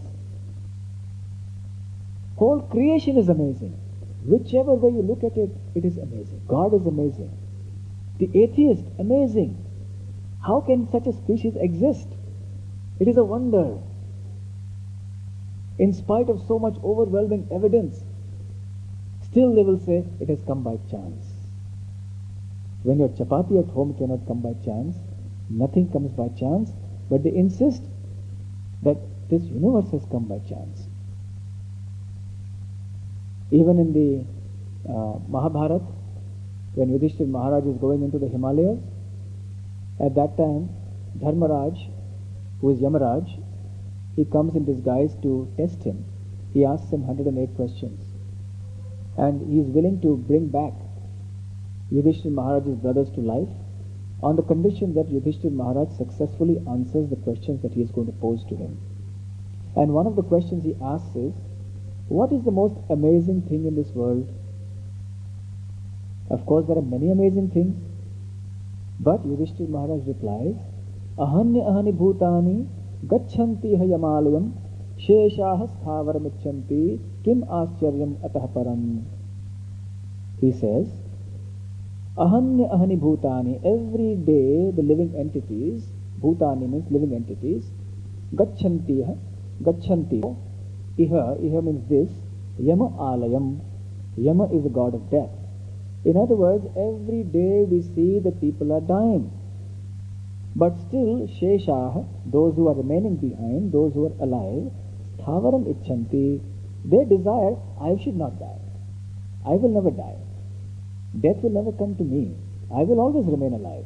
Whole creation is amazing. Whichever way you look at it, it is amazing. God is amazing. The atheist, amazing. How can such a species exist? It is a wonder. In spite of so much overwhelming evidence, still they will say it has come by chance. When your chapati at home cannot come by chance, nothing comes by chance, but they insist that this universe has come by chance. Even in the Mahabharata, when Yudhishthira Maharaj is going into the Himalayas, at that time, Dharmaraj, who is Yamaraj, he comes in disguise to test him. He asks him 108 questions. And he is willing to bring back Yudhishthira Maharaj's brothers to life on the condition that Yudhishthira Maharaj successfully answers the questions that he is going to pose to him. And one of the questions he asks is, what is the most amazing thing in this world? Of course, there are many amazing things. But Yudhishthira Maharaj replies, Ahanya ahani bhutani gachanti hayamalayam sheshaha sthavaramicchanti kim ascharyam atah param. He says, Ahanya ahani bhutani, every day the living entities, bhutani means living entities, gachanti, iha means this, yama alayam, yama is the god of death. In other words, every day we see that people are dying. But still, Sheshaha, those who are remaining behind, those who are alive, Sthavaram Icchanti, they desire, I should not die. I will never die. Death will never come to me. I will always remain alive.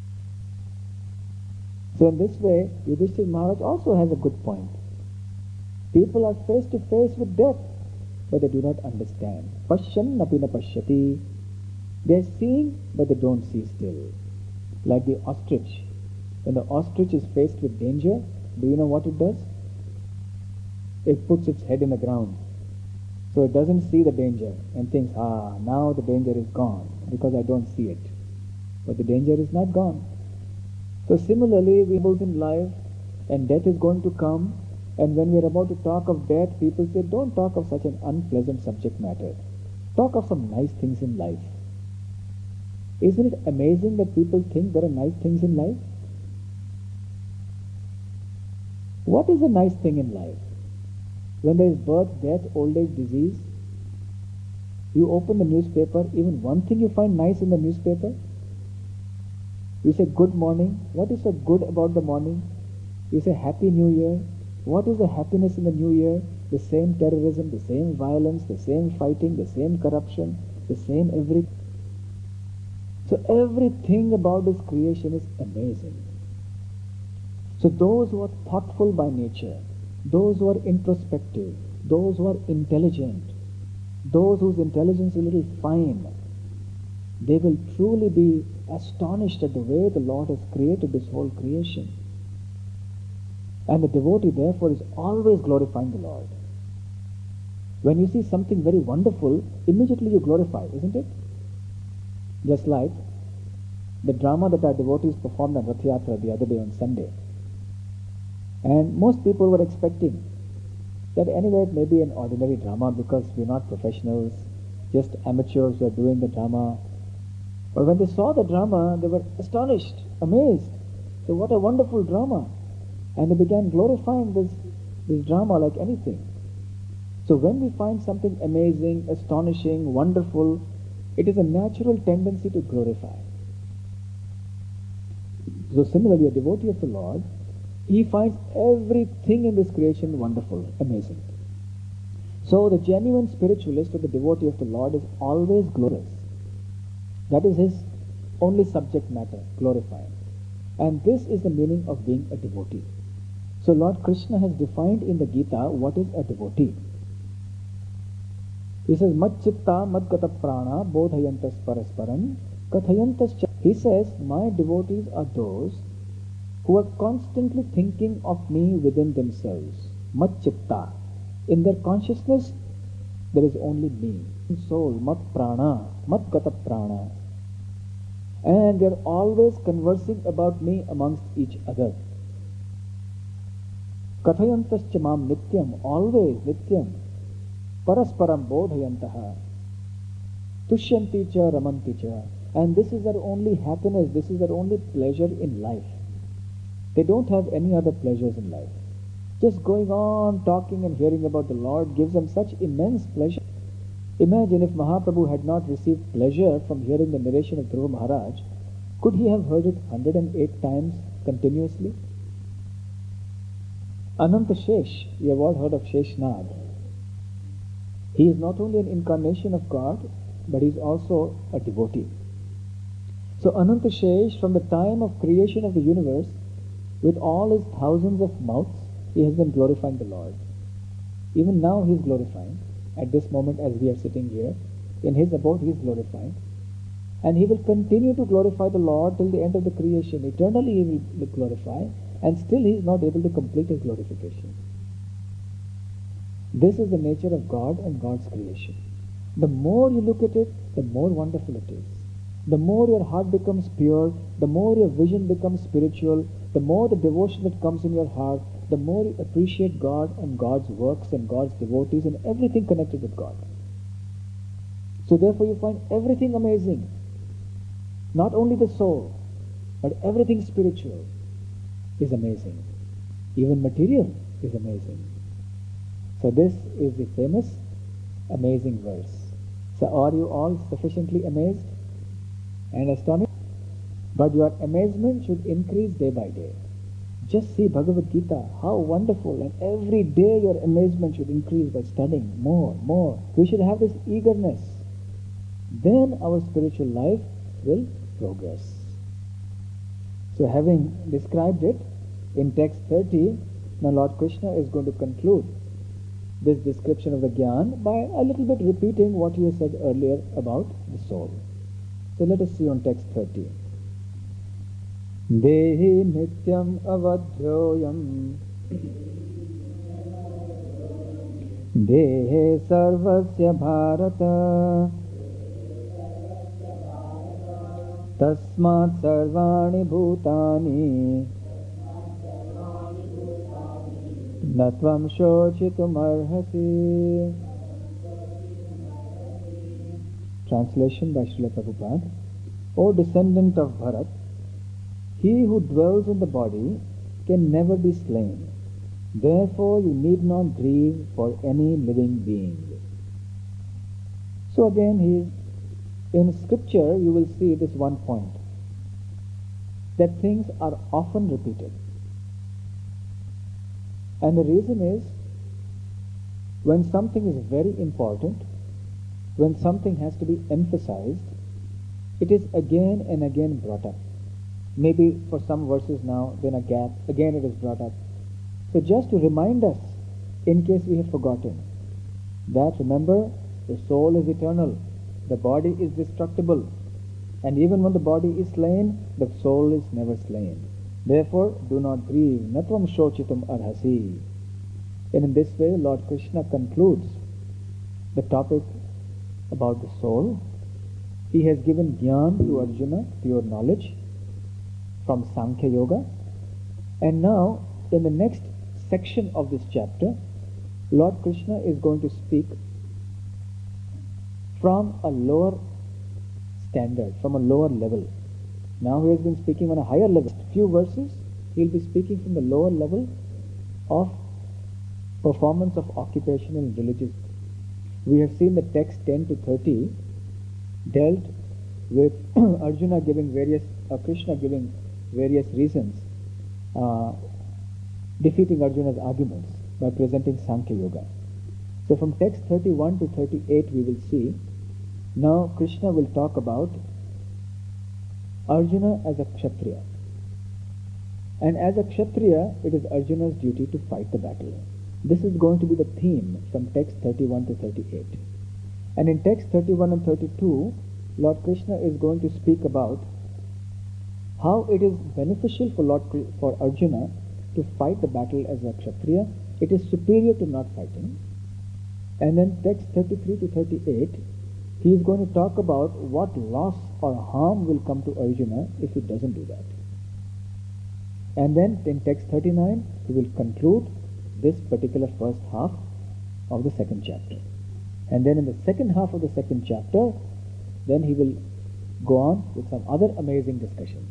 So in this way, Yudhishthira Maharaj also has a good point. People are face to face with death, but they do not understand. Pashyan napi na pashyati. They are seeing, but they don't see still. Like the ostrich. When the ostrich is faced with danger, do you know what it does? It puts its head in the ground. So it doesn't see the danger and thinks, now the danger is gone because I don't see it. But the danger is not gone. So similarly, we both in life, and death is going to come, and when we are about to talk of death, people say, don't talk of such an unpleasant subject matter. Talk of some nice things in life. Isn't it amazing that people think there are nice things in life? What is a nice thing in life? When there is birth, death, old age, disease, you open the newspaper, even one thing you find nice in the newspaper? You say good morning. What is so good about the morning? You say happy new year. What is the happiness in the new year? The same terrorism, the same violence, the same fighting, the same corruption, the same everything. So everything about this creation is amazing. So those who are thoughtful by nature, those who are introspective, those who are intelligent, those whose intelligence is a little fine, they will truly be astonished at the way the Lord has created this whole creation. And the devotee therefore is always glorifying the Lord. When you see something very wonderful, immediately you glorify, isn't it? Just like the drama that our devotees performed on Rath Yatra the other day on Sunday. And most people were expecting that anyway it may be an ordinary drama because we're not professionals, just amateurs who are doing the drama. But when they saw the drama, they were astonished, amazed. So what a wonderful drama. And they began glorifying this drama like anything. So when we find something amazing, astonishing, wonderful, it is a natural tendency to glorify. So similarly, a devotee of the Lord, he finds everything in this creation wonderful, amazing. So the genuine spiritualist or the devotee of the Lord is always glorious. That is his only subject matter, glorifying. And this is the meaning of being a devotee. So Lord Krishna has defined in the Gita what is a devotee. He says, Mad chitta mad gata prana bodhayantas parasparam kathayantas cha. He says, my devotees are those who are constantly thinking of me within themselves. Mad chitta. In their consciousness, there is only me. Soul, mad prana, mad gata prana. And they are always conversing about me amongst each other. Kathayantas cha mam nityam, always nityam. Parasparam bodhayantaha. Tushyanti cha ramanti cha. And this is their only happiness, this is their only pleasure in life. They don't have any other pleasures in life. Just going on talking and hearing about the Lord gives them such immense pleasure. Imagine if Mahaprabhu had not received pleasure from hearing the narration of Dhruva Maharaj, could he have heard it 108 times continuously? Ananta Shesh, you have all heard of Sheshnag. He is not only an incarnation of God, but he is also a devotee. So Ananta Shesh, from the time of creation of the universe, with all his thousands of mouths, he has been glorifying the Lord. Even now he is glorifying. At this moment as we are sitting here, in his abode he is glorifying. And he will continue to glorify the Lord till the end of the creation. Eternally he will glorify, and still he is not able to complete his glorification. This is the nature of God and God's creation. The more you look at it, the more wonderful it is. The more your heart becomes pure, the more your vision becomes spiritual, the more the devotion that comes in your heart, the more you appreciate God and God's works and God's devotees and everything connected with God. So therefore you find everything amazing. Not only the soul, but everything spiritual is amazing. Even material is amazing. So this is the famous amazing verse. So are you all sufficiently amazed and astonished? But your amazement should increase day by day. Just see Bhagavad Gita, how wonderful, and every day your amazement should increase by studying more. We should have this eagerness. Then our spiritual life will progress. So having described it in text 30, now Lord Krishna is going to conclude this description of the Gyan by a little bit repeating what he has said earlier about the soul. So let us see on text 30. Dehi nityam avadhyoyam Dehe sarvasya bharata Tasmat sarvani bhutani Natvam shochitum arhasi. Translation by Srila Prabhupada. O descendant of Bharat, he who dwells in the body can never be slain. Therefore you need not grieve for any living being. So again in scripture you will see this one point, that things are often repeated. And the reason is, when something is very important, when something has to be emphasized, it is again and again brought up. Maybe for some verses now, then a gap, again it is brought up. So just to remind us, in case we have forgotten, that remember, the soul is eternal, the body is destructible, and even when the body is slain, the soul is never slain. Therefore, do not grieve. Natvam shochitum arhasi. And in this way, Lord Krishna concludes the topic about the soul. He has given Gyan to Arjuna, pure knowledge, from Sankhya Yoga. And now, in the next section of this chapter, Lord Krishna is going to speak from a lower standard, from a lower level. Now he has been speaking on a higher level. Few verses, he will be speaking from the lower level of performance of occupational and religious. We have seen the text 10 to 30 dealt with Arjuna giving Krishna giving various reasons, defeating Arjuna's arguments by presenting Sankhya Yoga. So from text 31 to 38 we will see, now Krishna will talk about Arjuna as a Kshatriya. And as a Kshatriya, it is Arjuna's duty to fight the battle. This is going to be the theme from text 31 to 38. And in text 31 and 32, Lord Krishna is going to speak about how it is beneficial for Arjuna to fight the battle as a Kshatriya. It is superior to not fighting. And then text 33 to 38, he is going to talk about what loss or harm will come to Arjuna if he doesn't do that. And then in text 39, he will conclude this particular first half of the second chapter. And then in the second half of the second chapter, then he will go on with some other amazing discussions.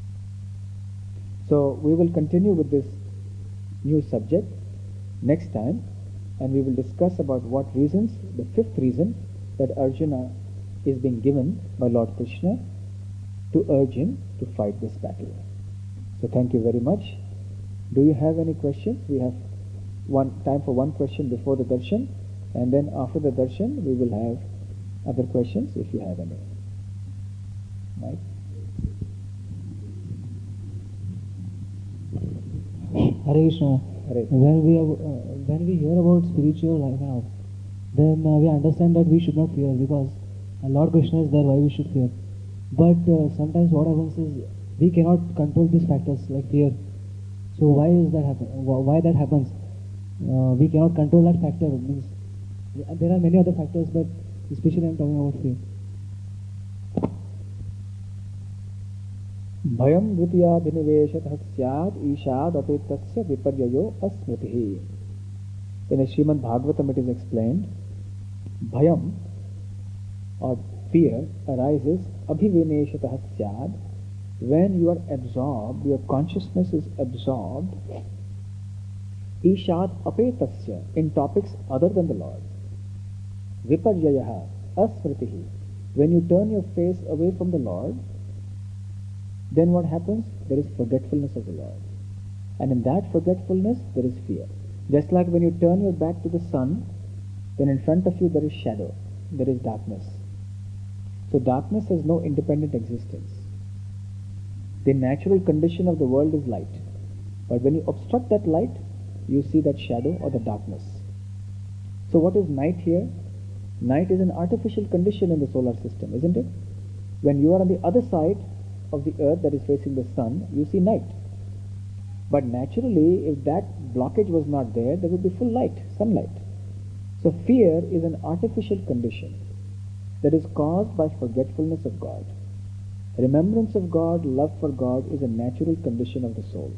So we will continue with this new subject next time, and we will discuss about what reasons, the fifth reason that Arjuna is being given by Lord Krishna to urge him to fight this battle. So thank you very much. Do you have any questions? We have time for one question before the darshan, and then after the darshan we will have other questions if you have any. Right? Hare Krishna. When we hear about spiritual life, then we understand that we should not fear, because Lord Krishna is there. Why we should fear? But sometimes what happens is we cannot control these factors like fear. So why is that happen? Why that happens? We cannot control that factor. Means there are many other factors, but especially I am talking about fear. Bhayam dvitiyadhiniveshatah syad ishad apetasya viparyayo asmritihi. In a Srimad Bhagavatam it is explained, Bhayam or fear arises abhivineshatah syad when you are absorbed, your consciousness is absorbed ishad apetasya in topics other than the Lord. Viparyayaha asmritihi. When you turn your face away from the Lord, then what happens? There is forgetfulness of the Lord. And in that forgetfulness, there is fear. Just like when you turn your back to the sun, then in front of you there is shadow, there is darkness. So darkness has no independent existence. The natural condition of the world is light. But when you obstruct that light, you see that shadow or the darkness. So what is night here? Night is an artificial condition in the solar system, isn't it? When you are on the other side of the earth that is facing the sun, you see night. But naturally, if that blockage was not there, there would be full light, sunlight. So fear is an artificial condition that is caused by forgetfulness of God. Remembrance of God, love for God is a natural condition of the soul.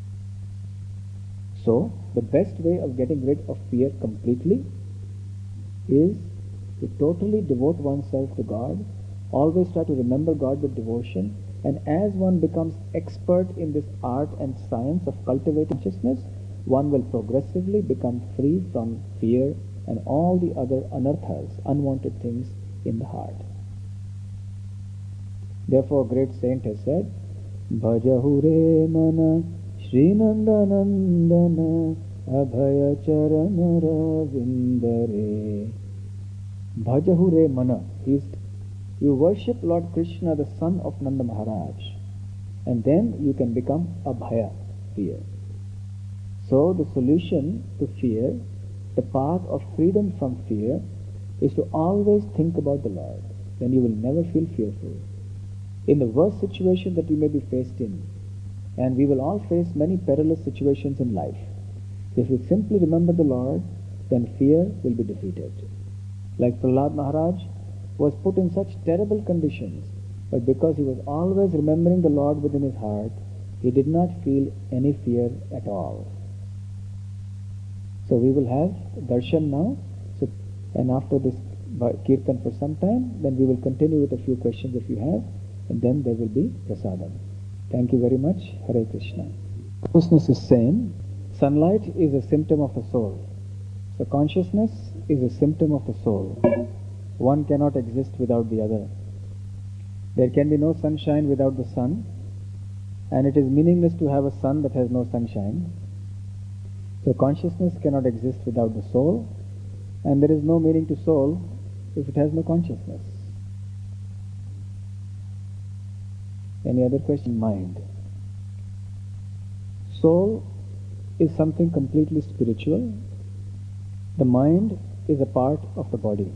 So, the best way of getting rid of fear completely is to totally devote oneself to God, always try to remember God with devotion, and as one becomes expert in this art and science of cultivating consciousness, one will progressively become free from fear and all the other anarthas, unwanted things in the heart. Therefore, a great saint has said, Bhajahu re mana Shri Nandanandana Abhaya Charana Ravindare. Bhajahu re mana. You worship Lord Krishna, the son of Nanda Maharaj, and then you can become Abhaya, fear. So the solution to fear, the path of freedom from fear, is to always think about the Lord. Then you will never feel fearful. In the worst situation that you may be faced in, and we will all face many perilous situations in life, if we simply remember the Lord, then fear will be defeated. Like Prahlad Maharaj was put in such terrible conditions, but because he was always remembering the Lord within his heart, he did not feel any fear at all. So we will have darshan now, and after this kirtan for some time, then we will continue with a few questions if you have, and then there will be prasadam. Thank you very much. Hare Krishna. Consciousness is same. Sunlight is a symptom of the soul. So consciousness is a symptom of the soul. One cannot exist without the other. There can be no sunshine without the sun, and it is meaningless to have a sun that has no sunshine. So consciousness cannot exist without the soul, and there is no meaning to soul if it has no consciousness. Any other question? Mind. Soul is something completely spiritual. The mind is a part of the body.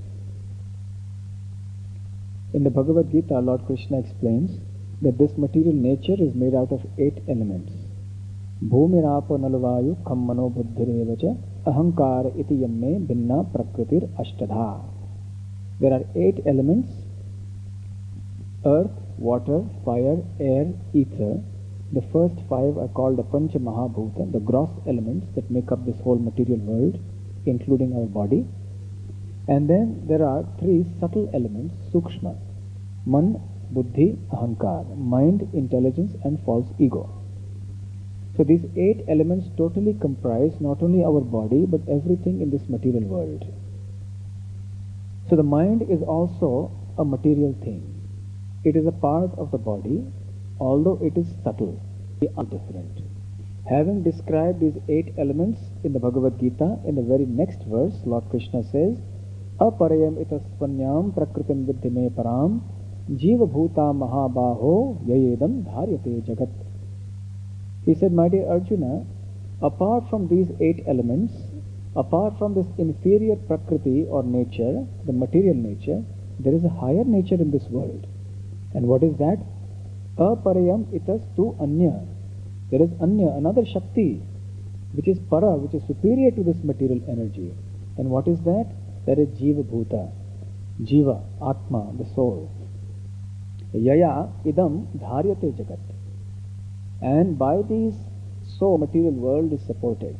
In the Bhagavad Gita, Lord Krishna explains that this material nature is made out of 8 elements. Bhumirapo nalvayu kham mano buddhirevacha ahankara iti yamme binna prakritir ashtadha. There are 8 elements: earth, water, fire, air, ether. The first 5 are called the Pancha Mahabhuta, the gross elements that make up this whole material world, including our body. And then there are 3 subtle elements, Sukshma: Man, Buddhi, Ahankar, mind, intelligence, and false ego. So these 8 elements totally comprise not only our body, but everything in this material world. So the mind is also a material thing. It is a part of the body, although it is subtle. They are different. Having described these 8 elements in the Bhagavad Gita, in the very next verse, Lord Krishna says, Aparayam itasvanyam prakritim viddhime param jiva bhuta mahabaho yayedam dharyate jagat. He said, my dear Arjuna, apart from these 8 elements, apart from this inferior prakriti or nature, the material nature, there is a higher nature in this world. And what is that? Aparayam itas tu anya. There is anya, another Shakti, which is para, which is superior to this material energy. And what is that? That is Jiva Bhuta. Jiva, Atma, the soul. Yaya idam dharyate jagat. And by these, so material world is supported.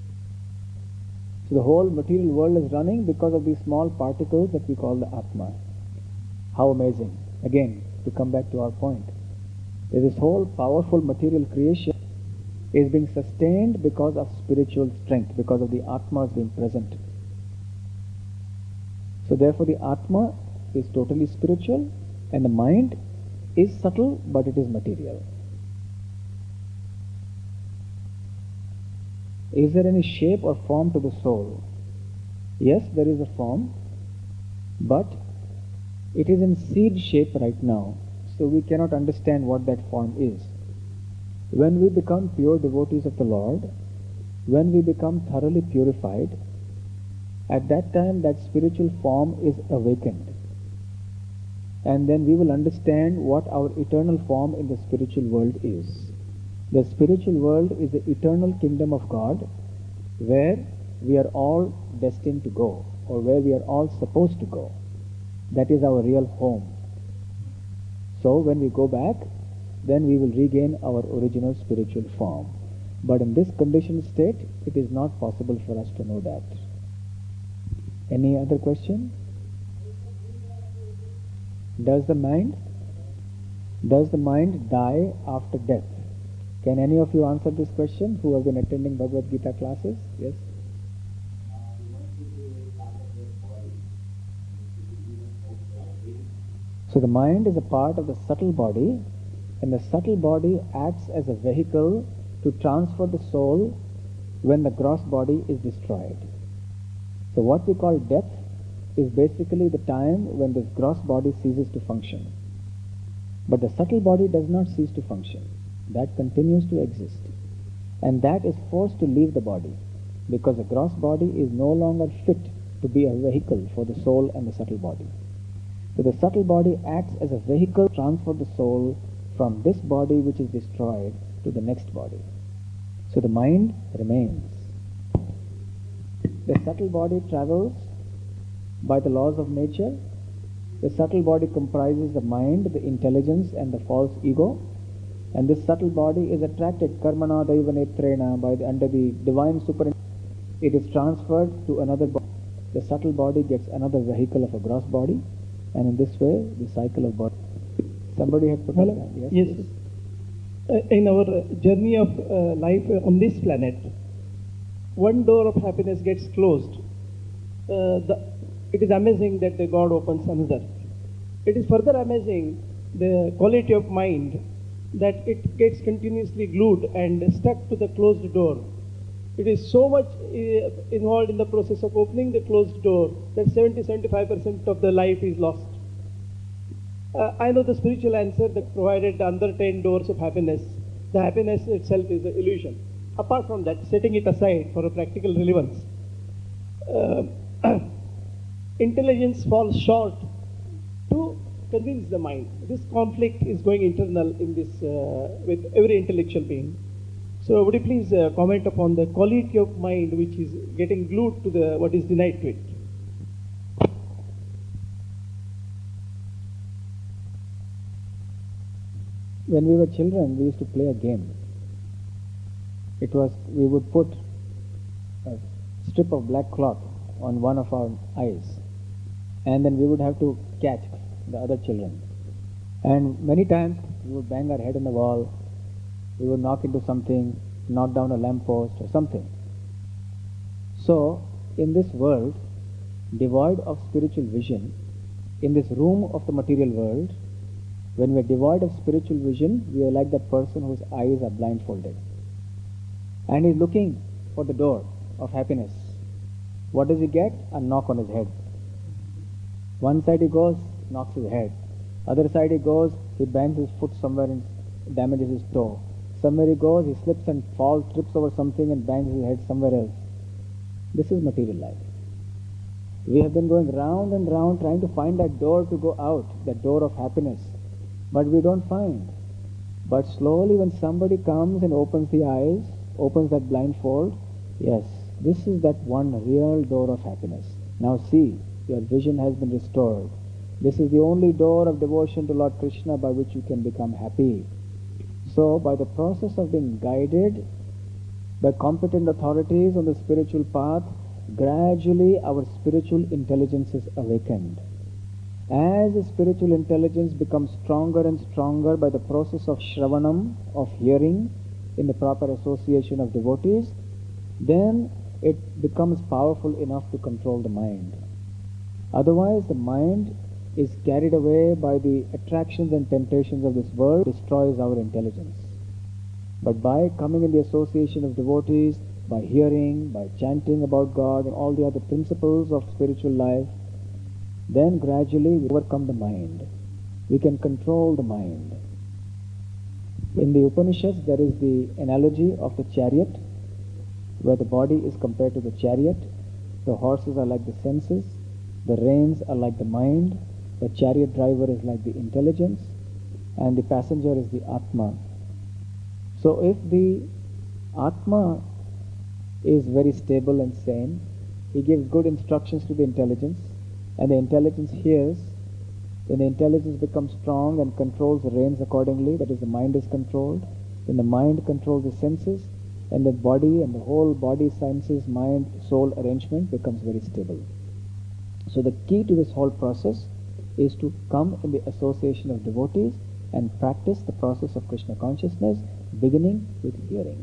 So the whole material world is running because of these small particles that we call the Atma. How amazing. Again, to come back to our point, that this whole powerful material creation is being sustained because of spiritual strength, because of the Atmas being present. So therefore the Atma is totally spiritual, and the mind is subtle, but it is material. Is there any shape or form to the soul? Yes, there is a form, but it is in seed shape right now, so we cannot understand what that form is. When we become pure devotees of the Lord, when we become thoroughly purified, At that time, that spiritual form is awakened. And then we will understand what our eternal form in the spiritual world is. The spiritual world is the eternal kingdom of God, where we are all destined to go, or where we are all supposed to go. That is our real home. So when we go back, then we will regain our original spiritual form. But in this conditioned state, it is not possible for us to know that. Any other question? Does the mind die after death? Can any of you answer this question who have been attending Bhagavad Gita classes? Yes? So the mind is a part of the subtle body, and the subtle body acts as a vehicle to transfer the soul when the gross body is destroyed. So what we call death is basically the time when this gross body ceases to function. But the subtle body does not cease to function. That continues to exist. And that is forced to leave the body, because the gross body is no longer fit to be a vehicle for the soul and the subtle body. So the subtle body acts as a vehicle to transfer the soul from this body which is destroyed to the next body. So the mind remains. The subtle body travels by the laws of nature. The subtle body comprises the mind, the intelligence, and the false ego. And this subtle body is attracted karmana daiva netrena under the divine superintendence. It is transferred to another body. The subtle body gets another vehicle of a gross body, and in this way the cycle of body. Somebody had put up that. Yes. In our journey of life on this planet, one door of happiness gets closed. It is amazing that the God opens another. It is further amazing the quality of mind that it gets continuously glued and stuck to the closed door. It is so much involved in the process of opening the closed door that 70-75% of the life is lost. I know the spiritual answer that provided the under 10 doors of happiness. The happiness itself is an illusion. Apart from that, setting it aside for a practical relevance, intelligence falls short to convince the mind. This conflict is going internal in this with every intellectual being. So would you please comment upon the quality of mind which is getting glued to the what is denied to it? When we were children, we used to play a game. It was, we would put a strip of black cloth on one of our eyes, and then we would have to catch the other children. And many times we would bang our head on the wall, we would knock into something, knock down a lamppost or something. So, in this world, devoid of spiritual vision, in this room of the material world, when we are devoid of spiritual vision, we are like that person whose eyes are blindfolded. And he is looking for the door of happiness. What does he get? A knock on his head. One side he goes, knocks his head. Other side he goes, he bangs his foot somewhere and damages his toe. Somewhere he goes, he slips and falls, trips over something and bangs his head somewhere else. This is material life. We have been going round and round trying to find that door to go out, that door of happiness. But we don't find. But slowly when somebody comes and opens the eyes, opens that blindfold, yes, this is that one real door of happiness. Now see, your vision has been restored. This is the only door of devotion to Lord Krishna by which you can become happy. So by the process of being guided by competent authorities on the spiritual path, gradually our spiritual intelligence is awakened. As the spiritual intelligence becomes stronger and stronger by the process of Shravanam, of hearing, in the proper association of devotees, then it becomes powerful enough to control the mind. Otherwise, the mind is carried away by the attractions and temptations of this world, destroys our intelligence. But by coming in the association of devotees, by hearing, by chanting about God and all the other principles of spiritual life, then gradually we overcome the mind. We can control the mind. In the Upanishads, there is the analogy of the chariot, where the body is compared to the chariot, The horses are like the senses, the reins are like the mind, the chariot driver is like the intelligence, and the passenger is the Atma. So if the Atma is very stable and sane, he gives good instructions to the intelligence, and the intelligence hears. Then the intelligence becomes strong and controls the reins accordingly, that is, the mind is controlled. Then the mind controls the senses, and the body and the whole body, senses, mind, soul arrangement becomes very stable. So the key to this whole process is to come in the association of devotees and practice the process of Krishna consciousness, beginning with hearing.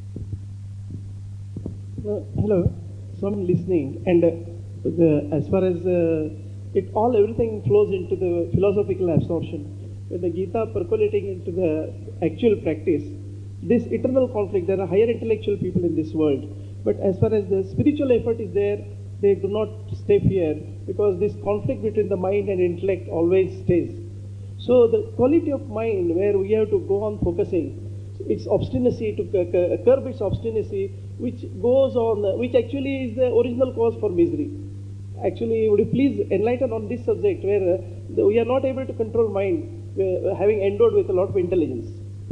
Hello, so I'm listening, and as far as everything flows into the philosophical absorption. With the Gita percolating into the actual practice, this eternal conflict, there are higher intellectual people in this world, but as far as the spiritual effort is there, they do not stay here, because this conflict between the mind and intellect always stays. So the quality of mind where we have to go on focusing, its obstinacy, to curb its obstinacy, which goes on, which actually is the original cause for misery. Actually, would you please enlighten on this subject where we are not able to control mind, having endowed with a lot of intelligence?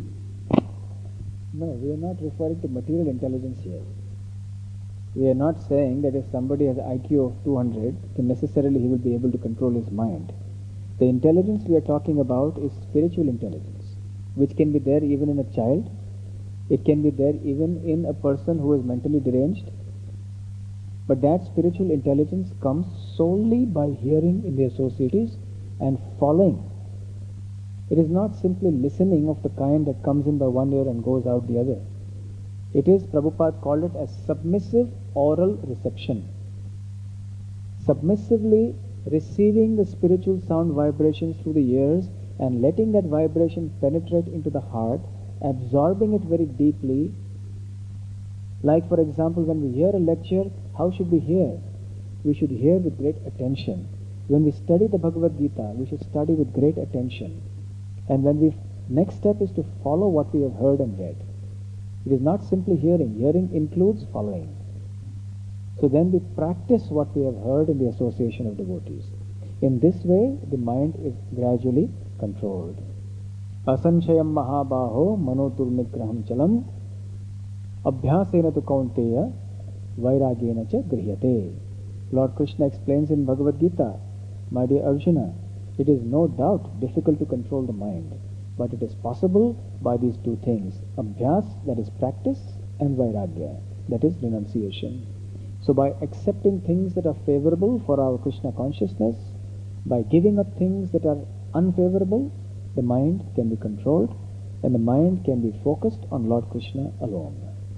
No, we are not referring to material intelligence here. We are not saying that if somebody has an IQ of 200, then necessarily he will be able to control his mind. The intelligence we are talking about is spiritual intelligence, which can be there even in a child. It can be there even in a person who is mentally deranged. But that spiritual intelligence comes solely by hearing in the associates and following. It is not simply listening of the kind that comes in by one ear and goes out the other. It is, Prabhupada called it as submissive oral reception. Submissively receiving the spiritual sound vibrations through the ears and letting that vibration penetrate into the heart, absorbing it very deeply. Like, for example, when we hear a lecture, how should we hear? We should hear with great attention. When we study the Bhagavad Gita, we should study with great attention. And next step is to follow what we have heard and read. It is not simply hearing. Hearing includes following. So then we practice what we have heard in the association of devotees. In this way, the mind is gradually controlled. Asanshayam mahabaho manoturnigraham chalam abhyasena tu kaunteya vairagena cha grihate. Lord Krishna explains in Bhagavad Gita, my dear Arjuna, it is no doubt difficult to control the mind, but it is possible by these two things, abhyas, that is practice, and vairagya, that is renunciation. So by accepting things that are favorable for our Krishna consciousness, by giving up things that are unfavorable, the mind can be controlled and the mind can be focused on Lord Krishna alone.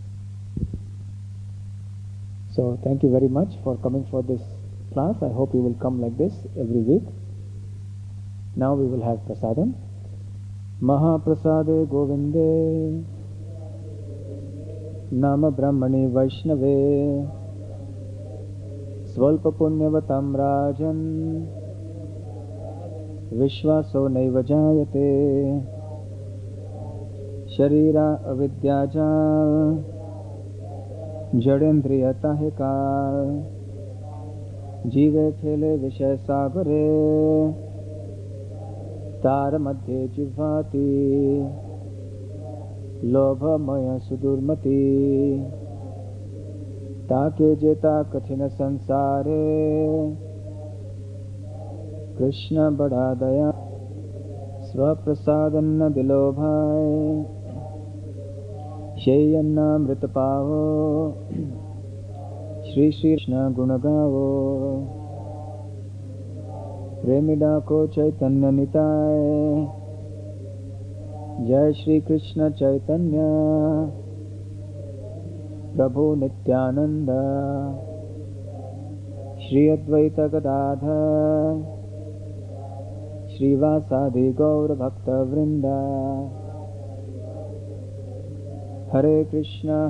So thank you very much for coming for this class. I hope you will come like this every week. Now we will have prasadam. Mahaprasade Govinde Nama Brahmani Vaishnave Svalpa Punyavatam Rajan Vishwaso Naiva Jayate Sharira Avidyaja Jadendriya Tahikal Jive Khele Vishay Sagare Tar Madhye Jivati Lobha Maya Sudurmati Take Jeta Kathina Sansare Krishna Badadaya Swaprasadanna Dilobhai Shayanna Mritapavo Shri Shri Krishna Gunagavo Premida Ko Chaitanya Nitai Jai Shri Krishna Chaitanya Prabhu Nityananda Shri Advaita Gadadhar Shri Vasadi Gaura Bhakta Vrinda Hare Krishna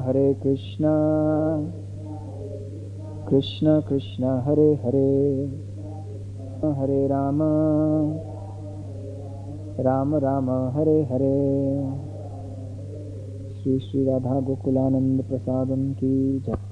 Krishna Krishna Hare Hare Hare Rama Rama Rama Hare Hare Shri Shri Radha Gokulanand Prasadam Ki Jai.